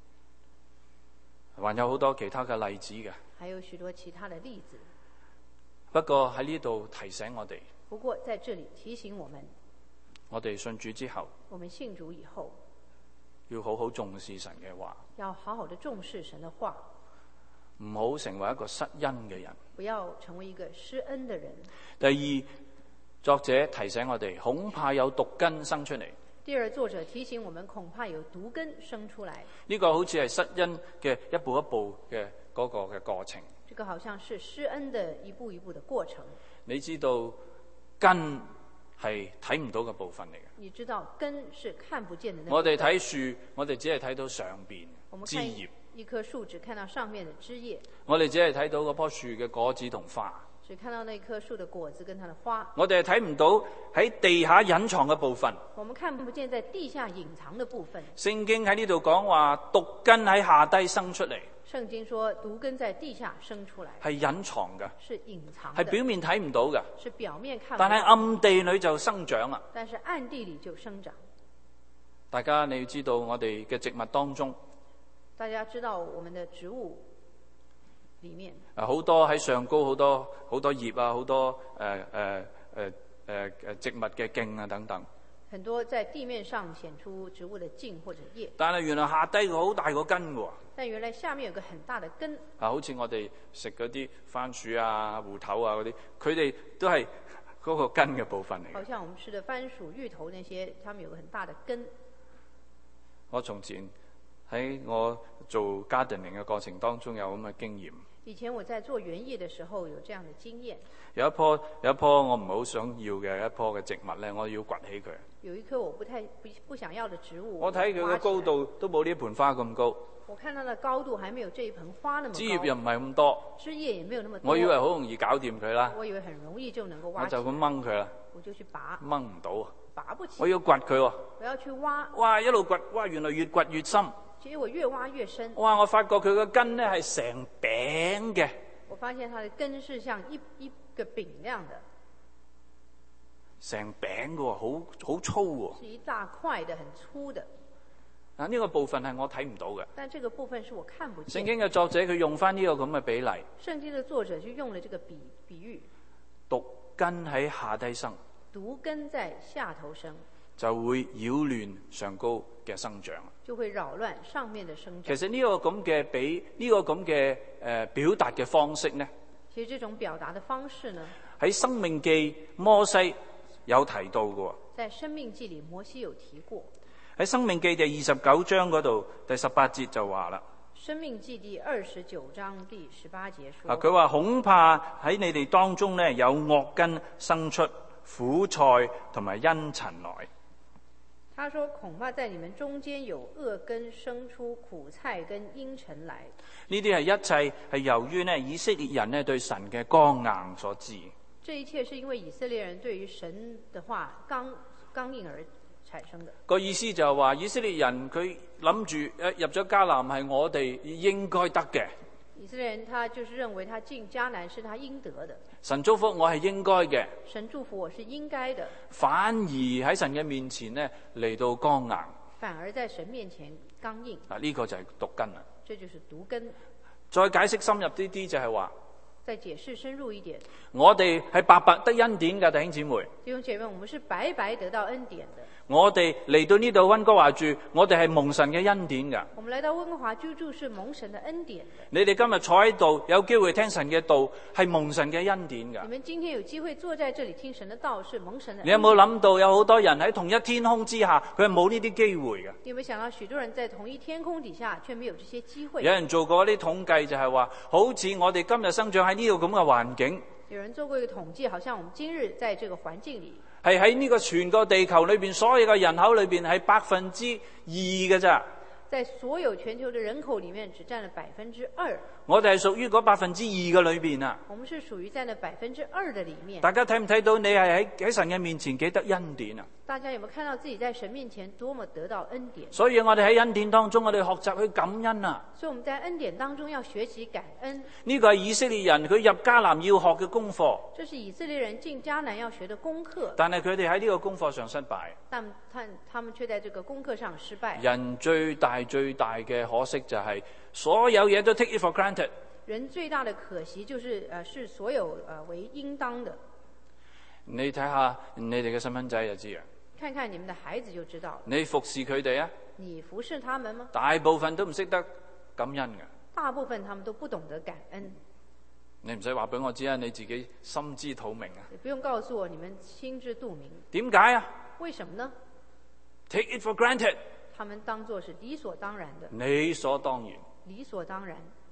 還有好多其他嘅例子嘅， 還有許多其他的例子。 不過喺呢度提醒我哋， 不過在這裡提醒我們， 我哋信主之後， 我們信主以後要好好重視神嘅話， 要好好的重視神的話， 唔好成為一個失恩嘅人。 不要成為一個失恩的人。 第二，作者提醒我哋，恐怕有毒根生出嚟。 第二，作者提醒我們，恐怕有毒根生出來。 呢個好似係失恩嘅一步一步嘅嗰個嘅過程。 這個好像是施恩的一步一步的過程。 你知道根係睇唔到嘅部分嚟嘅。 你知道根是看不見的那部分。 我哋睇樹，我哋只係睇到上邊枝看葉， 一棵樹只看到上面的枝葉， 我哋只係睇到嗰棵樹嘅果子同花。 只看到那棵樹的果子跟它的花。 我哋係睇唔到喺地下隱藏嘅部分。 我們看不見在地下隱藏的部分。 聖經喺呢度講話，毒根喺下低生出嚟， 聖經說毒根在地下生出來， 係隱藏嘅， 是隱藏的， 係表面睇唔到嘅， 是表面看不到， 但係暗地裏就生長啦。 但是暗地裏就生長。 大家你要知道，我哋嘅植物當中， 大家知道我們的植物裏面好多喺上高好多葉啊，好多植物嘅莖啊等等。 很多在地面上顯出植物的莖或者葉， 但係原來下低個好大個根喎。 但原來下面有個很大的根。 好似我哋食嗰啲番薯啊、芋頭啊嗰啲，佢哋都係嗰個根嘅部分嚟。 好像我們吃的番薯、芋頭那些，它們有個很大的根。 我從前喺我做 gardening 嘅過程當中有咁嘅經驗。 以前我在做園藝的時候有這樣的經驗。 有一棵我唔係好想要嘅一棵嘅植物咧，我要掘起佢。 有一棵我不想要的植物， 我睇佢嘅高度都冇呢盆花咁高。 我看它的高度還沒有這一盆花那麼高。 枝葉又唔係咁多。 枝葉也沒有那麼多。 我以為好容易搞掂佢啦。 我以為很容易就能夠挖。 我就咁掹佢啦。 我就去拔。 掹唔到。 拔不起。 我要掘佢喎。 我要去挖。 哇！一路掘，哇！原來越掘越深。 結果越挖越深。 哇！我發覺佢個根咧係成餅嘅。 我發現它的根是像一個餅那樣的。 成餅嘅喎，好粗喎。 是一大塊的，很粗的。 呢個部分係我睇唔到嘅。 但這個部分是我看不見。 聖經嘅作者佢用翻呢個咁嘅比例。 聖經的作者就用了這個比喻。 毒根喺下低生。 毒根在下頭生。 就會擾亂上高嘅生長。 就會擾亂上面的生長。 其實呢個咁嘅表達嘅方式呢？ 其實這種表達的方式呢？ 喺《申命記》摩西有提到嘅。 在《申命記》裏，摩西有提過。 喺《申命記》第29章嗰度第18節就話啦。 《申命記》第29章第18節說。 佢話恐怕喺你哋當中呢，有惡根生出苦菜同埋茵陳來。 他說恐怕在你們中間有惡根生出苦菜跟茵陳來。 呢啲係一切係由於呢以色列人呢對神嘅剛硬所致。 這一切是因為以色列人對於神的話剛硬而產生的。個意思就係話以色列人佢諗住入咗迦南係我哋應該得嘅。 以色列人他就是認為他進迦南是他應得的。神祝福我係應該嘅。 神祝福我是應該的。 反而喺神嘅面前呢嚟到剛硬。 反而在神面前剛硬。 呢個就係毒根啦。 這就是毒根。 再解釋深入啲啲就係話。 再解釋深入一點。 我哋係白白得恩典㗎，弟兄姊妹。 弟兄姐妹，我們是白白得到恩典的。 我哋嚟到呢度溫哥華住，我哋係蒙神嘅恩典㗎。 我們來到溫哥華居住是蒙神的恩典的。 你哋今日坐喺度，有機會聽神嘅道，係蒙神嘅恩典㗎。 你們今天有機會坐在這裡聽神的道，是蒙神的恩典。 你有冇諗到有好多人喺同一天空之下，佢係冇呢啲機會㗎？ 你有冇想到許多人在同一天空底下，卻沒有這些機會？ 有人做過啲統計，就係話，好似我哋今日生長喺呢度咁嘅環境。 有人做過一個統計，好像我們今日在這個環境裡。 係喺呢個全個地球裏邊，所有嘅人口裏邊係2%嘅咋。 在所有全球的人口裡面，只佔了2%。 我哋係屬於嗰2%嘅裏邊啊。 我們是屬於在那2%的裡面。 大家睇唔睇到你係喺神嘅面前幾得恩典啊？ 大家有冇有看到自己在神面前多麼得到恩典？ 所以我哋喺恩典當中，我哋學習去感恩啊。 所以我們在恩典當中要學習感恩。 呢個係以色列人佢入迦南要學嘅功課。 這是以色列人進迦南要學的功課。 但係佢哋喺呢個功課上失敗。 但他們卻在這個功課上失敗。 人最大嘅可惜就係所有嘢都 take it for granted。 人最大的可惜就是視所有為應當的。 你睇下你哋嘅細蚊仔就知啊。 看看你們的孩子就知道了。 你服侍佢哋啊？ 你服侍他們嗎？ 大部分都唔識得感恩嘅。 大部分他們都不懂得感恩。 你唔使話俾我知啊，你自己心知肚明啊。 你不用告訴我，你們心知肚明。 點解啊？ 為什麼呢？ Take it for granted。 他們當作是理所當然的。 理所當然。 理所當然。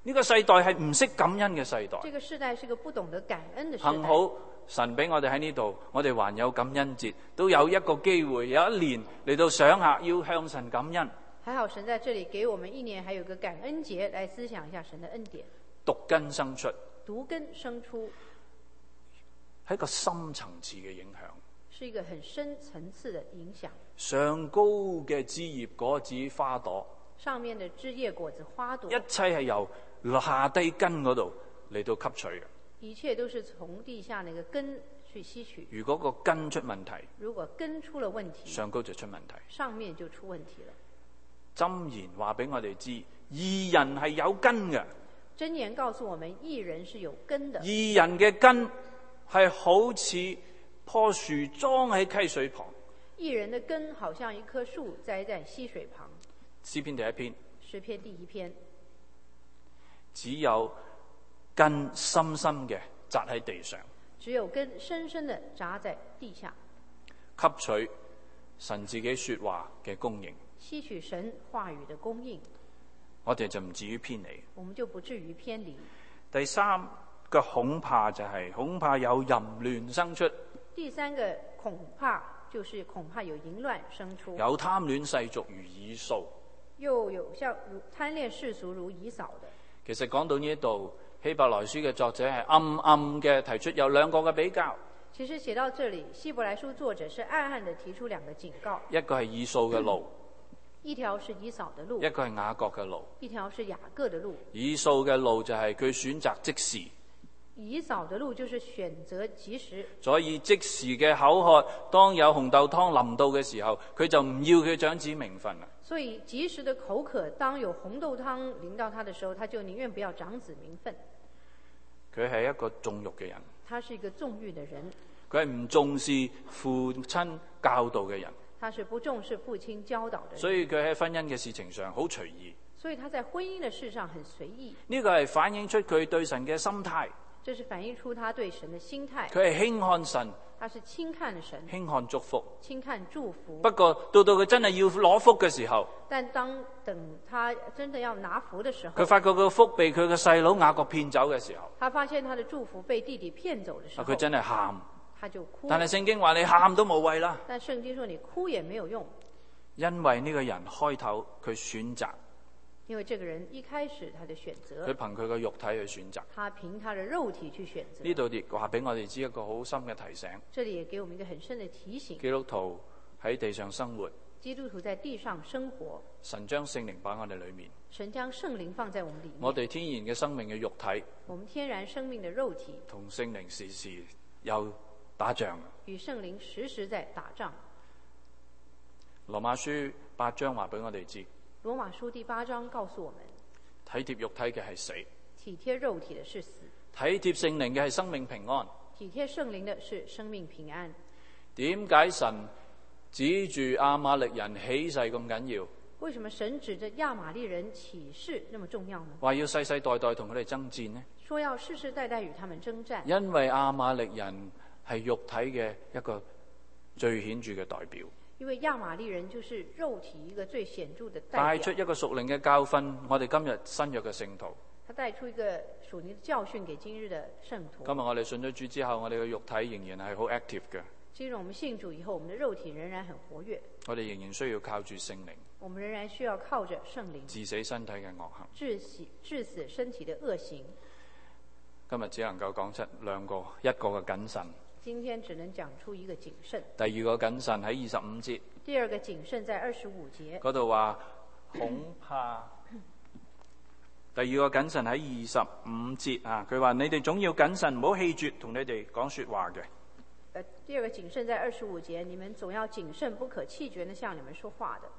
呢個世代係唔識感恩嘅世代。 這個世代是個不懂得感恩的世代。 幸好神俾我哋喺呢度，我哋還有感恩節，都有一個機會，有一年嚟到想下要向神感恩。 還好神在這裡給我們一年還有個感恩節來思想一下神的恩典。 獨根生出， 獨根生出係一個深層次嘅影響， 是一個很深層次的影響。 上高嘅枝葉果子花朵， 上面的枝葉果子花朵， 一切係由下低根嗰度嚟到吸取嘅。 一切都是從地下那個根去吸取。 如果個根出問題， 如果根出了問題， 上高就出問題， 上面就出問題了。 箴言話俾我哋知，義人係有根嘅。 箴言告訴我們，義人是有根的。 義人嘅根係好似棵樹裝喺溪水旁。 義人的根好像一棵樹栽在溪水旁。 詩篇第一篇， 詩篇第一篇， 只有根深深嘅扎喺地上， 只有根深深的扎在地下， 吸取神自己說話嘅供應， 吸取神話語的供應， 我哋就唔至於偏離。 我們就不至於偏離。 第三個恐怕就係恐怕有淫亂生出。 第三個恐怕就是恐怕有淫亂生出， 有貪戀世俗如以掃， 又有像貪戀世俗如以掃的。 其實講到呢度，希伯來書嘅作者係暗暗嘅提出有兩個嘅比較。 其實寫到這裡，希伯來書作者是暗暗地提出兩個警告， 一個係以掃嘅路， 一條是以掃的路， 一個係雅各嘅路。 一條是雅各的路。 以掃嘅路就係佢選擇即時， 以掃的路就是選擇即時， 所以即時嘅口渴，當有紅豆湯臨到嘅時候，佢就唔要佢長子名分啦。 所以即時的口渴，當有紅豆湯臨到他的時候，他就寧願不要長子名分。 佢係一個縱欲嘅人， 他是一個縱欲的人， 佢係唔重視父親教導嘅人， 他是不重視父親教導的人， 所以佢喺婚姻嘅事情上好隨意。 所以他在婚姻的事上很隨意。 呢個係反映出佢對神嘅心態， 這是反映出他對神的心態。 佢係輕看神， 他是輕看神， 輕看祝福。 輕看祝福。 不過到佢真係要攞福嘅時候， 但等他真的要拿福的時候， 佢發覺個福被佢嘅細佬雅各騙走嘅時候， 他發現他的祝福被弟弟騙走的時候， 佢真係喊， 他就哭。 但係聖經話你喊都無謂啦， 但聖經說你哭也沒有用， 因為呢個人開頭佢選擇， 因為這個人一開始他的選擇， 佢憑佢個肉體去選擇。 他憑他的肉體去選擇。 呢度亦話俾我哋知一個好深嘅提醒， 這裡也給我們一個很深的提醒， 基督徒喺地上生活， 基督徒在地上生活， 神將聖靈擺我哋裏面， 神將聖靈放在我們裡面， 我哋天然嘅生命嘅肉體我們天然生命的肉體同聖靈時時有打仗。 與聖靈時時在打仗。 羅馬書8章話俾我哋知， 羅馬書第8章告訴我們， 體貼肉體嘅係死， 體貼肉體的是死， 體貼聖靈嘅係生命平安。 體貼聖靈的是生命平安。 點解神指住亞瑪力人起誓咁緊要？ 為什麼神指着亞瑪力人起誓那麼重要呢？ 話要世世代代同佢哋爭戰呢？ 說要世世代代與他們征戰， 因為亞瑪力人係肉體嘅一個最顯著嘅代表， 因為亞瑪力人就是肉體一個最顯著的代帶表。 出一個屬靈嘅教訓，我哋今日新約嘅聖徒。 他帶出一個屬靈的教訓給今日的聖徒。 今日我哋信咗主之後，我哋嘅肉體仍然係好 active 嘅， 今日我們信主以後，我們的肉體仍然很活躍， 我哋仍然需要靠住聖靈我們仍然需要靠着聖靈治死身體嘅惡行。 治死身體的惡行。 今日只能夠講出兩個，一個嘅謹慎， 今天只能講出一個謹慎。 第二個謹慎喺25節， 第二個謹慎在25節嗰度話恐怕。第二個謹慎喺25節啊，佢話你哋總要謹慎，唔好氣絕同你哋講說話嘅。 第二個謹慎在25節，你們總要謹慎，不可氣絕地向你們說話的。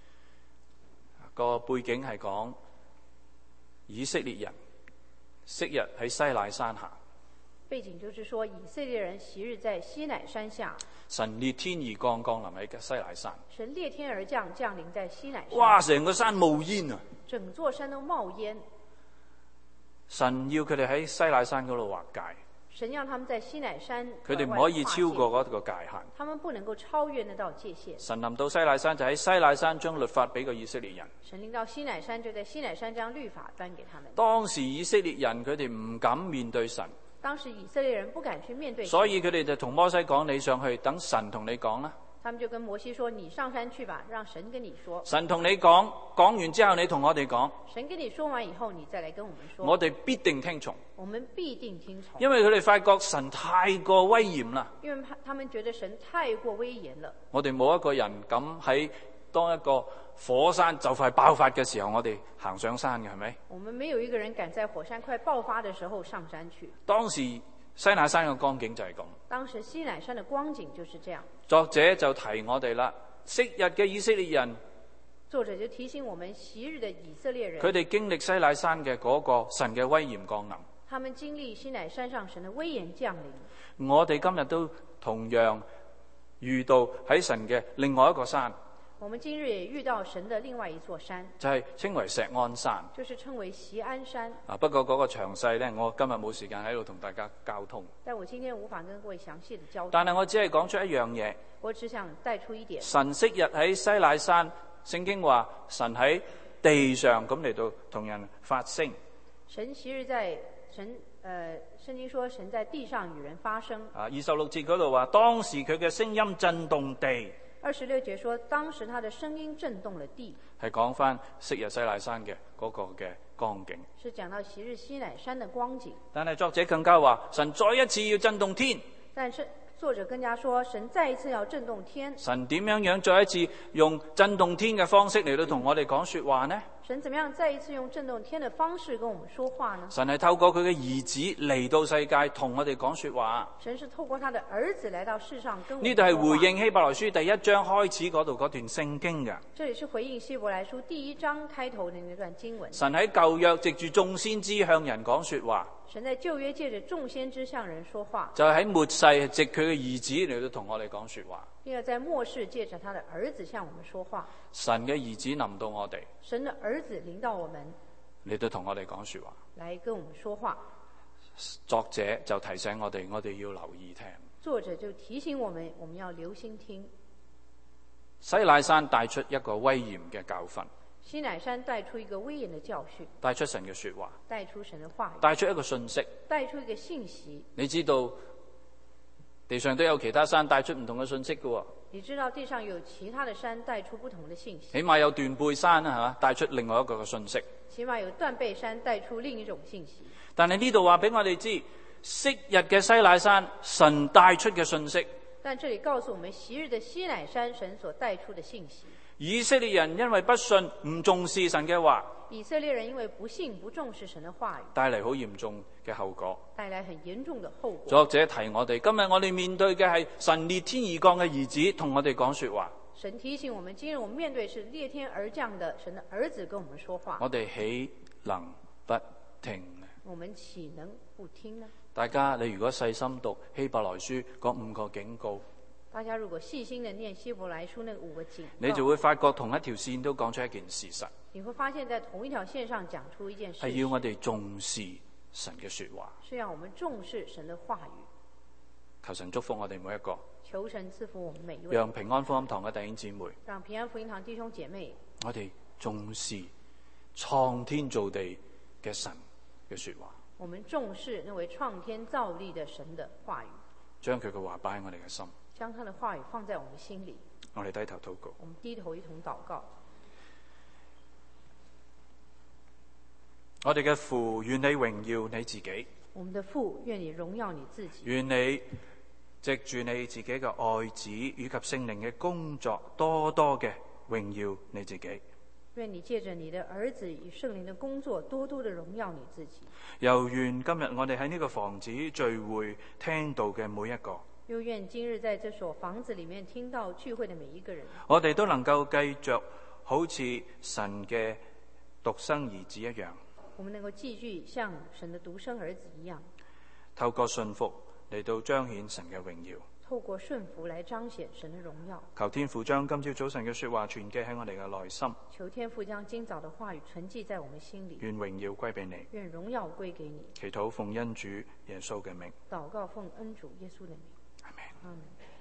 個背景係講以色列人昔日喺西乃山下， 背景就是說以色列人昔日在西乃山下， 神裂天而降，降臨喺西乃山。 神裂天而降，降臨在西乃山。 哇！成個山冒煙啊！ 整座山都冒煙。 神要佢哋喺西乃山嗰度劃界。 神讓他們在西乃山佢哋唔可以超過嗰個界限。 他們不能夠超越那道界限。 神臨到西乃山，就喺西乃山將律法俾個以色列人。 神臨到西乃山，就在西乃山將律法頒給他們。 當時以色列人佢哋唔敢面對神， 當時以色列人不敢去面對神， 所以佢哋就同摩西講：你上去，等神同你講啦。 他們就跟摩西說：你上山去吧，讓神跟你說。 神同你講，講完之後你同我哋講， 神跟你說完以後，你再來跟我們說。 我哋必定聽從。 我們必定聽從。 因為佢哋發覺神太過威嚴啦。 因為他們覺得神太過威嚴了。 我哋冇一個人敢喺當一個火山就快爆發嘅時候，我哋行上山嘅，係咪？ 我們沒有一個人敢在火山快爆發的時候上山去。 當時西乃山嘅光景就係咁。 當時西乃山的光景就是這樣。 作者就提我哋啦，昔日嘅以色列人， 作者就提醒我們，昔日的以色列人， 佢哋經歷西乃山嘅嗰個神嘅威嚴降臨。 他們經歷西乃山上神的威嚴降臨。 我哋今日都同樣遇到喺神嘅另外一個山。 我們今日也遇到神的另外一座山， 就係稱為錫安山， 就是稱為錫安山。 不過嗰個詳細呢，我今日冇時間喺度同大家交通。 但我今天無法跟各位詳細的交通。 但係我只係講出一樣嘢， 我只想帶出一點。 神昔日喺西乃山，聖經話神喺地上咁嚟到同人發聲。 神昔日在聖經說神在地上與人發聲。 26節嗰度話，當時佢嘅聲音震動地。 26節說，當時他的聲音震動了地， 係講翻昔日西乃山嘅嗰個嘅光景。 是講到昔日西乃山的光景。 但係作者更加話，神再一次要震動天。 但是作者更加說，神再一次要震動天。 神點樣再一次用震動天嘅方式嚟到同我哋講說話呢？ 神怎麼樣再一次用震動天的方式跟我們說話呢？ 神係透過佢嘅兒子嚟到世界同我哋講說話。 神是透過他的兒子來到世上跟我們說話。 呢度係回應希伯來書第1章開始嗰度嗰段聖經嘅。 這裡是回應希伯來書第1章開頭的那段經文。 神喺舊約藉住眾先知向人講說話。 神在舊約借着眾先知向人說話。 就喺末世藉佢嘅兒子嚟到同我哋講說話。 並且在末世借着他的兒子向我們說話。 神嘅兒子臨到我哋。 神的兒子臨到我們， 嚟到同我哋講說話， 來跟我們說話。 作者就提醒我哋要留意聽。 作者就提醒我們要留心聽。 西乃山帶出一個威嚴嘅教訓。 西乃山帶出一個威嚴的教訓， 帶出神嘅說話， 帶出神的話語， 帶出一個信息， 帶出一個信息。 你知道地上都有其他山帶出唔同嘅信息嘅。 你知道地上有其他的山帶出不同的信息。 起碼有斷背山啊，係嘛，帶出另外一個嘅信息。 起碼有斷背山帶出另一種信息。 但係呢度話俾我哋知，昔日嘅西乃山神帶出嘅信息。 但這裡告訴我們，昔日的西乃山神所帶出的信息。 以色列人因為不信唔重視神嘅話， 以色列人因為不信不重視神的話語， 帶嚟好嚴重嘅後果， 帶來很嚴重的後果。 作者提我哋，今日我哋面對嘅係神裂天而降嘅兒子同我哋講說話。 神提醒我們，今日我們面對是裂天而降的神的兒子跟我們說話。 我哋豈能不聽呢？ 我們豈能不聽呢？ 大家你如果細心讀希伯來書嗰5個警告， 大家如果細心的念希伯來書那5個警告， 你就會發覺同一條線都講出一件事實。 你會發現在同一條線上講出一件事， 係要我哋重視神嘅說話， 是讓我們重視神的話語。 求神祝福我哋每一個， 求神賜福我們每一位， 讓平安福音堂嘅弟兄姊妹， 讓平安福音堂弟兄姐妹， 我哋重視創天造地嘅神嘅說話。 我們重視那位創天造地的神的話語， 將佢嘅話擺喺我哋嘅心， 將他的話語放在我們心裡。 我哋低頭禱告。 我們低頭一同禱告。 我哋嘅父，願你榮耀你自己。 我們的父，願你榮耀你自己。 願你藉住你自己嘅愛子以及聖靈嘅工作，多多嘅榮耀你自己。 願你借着你的兒子與聖靈的工作，多多的榮耀你自己。 又願今日我哋喺呢個房子聚會聽到嘅每一個， 又願今日在這所房子裡面聽到聚會的每一個人， 我哋都能夠繼續好似神嘅獨生兒子一樣， 我們能夠繼續像神的獨生兒子一樣， 透過信服嚟到彰顯神嘅榮耀， 透過順服來彰顯神的榮耀。 求天父將今朝早晨嘅說話存記喺我哋嘅內心， 求天父將今早的話語存記在我們心裏。 願榮耀歸俾你。 願榮耀歸給你。 祈禱奉恩主耶穌嘅名。 禱告奉恩主耶穌的名。 阿們。 阿們。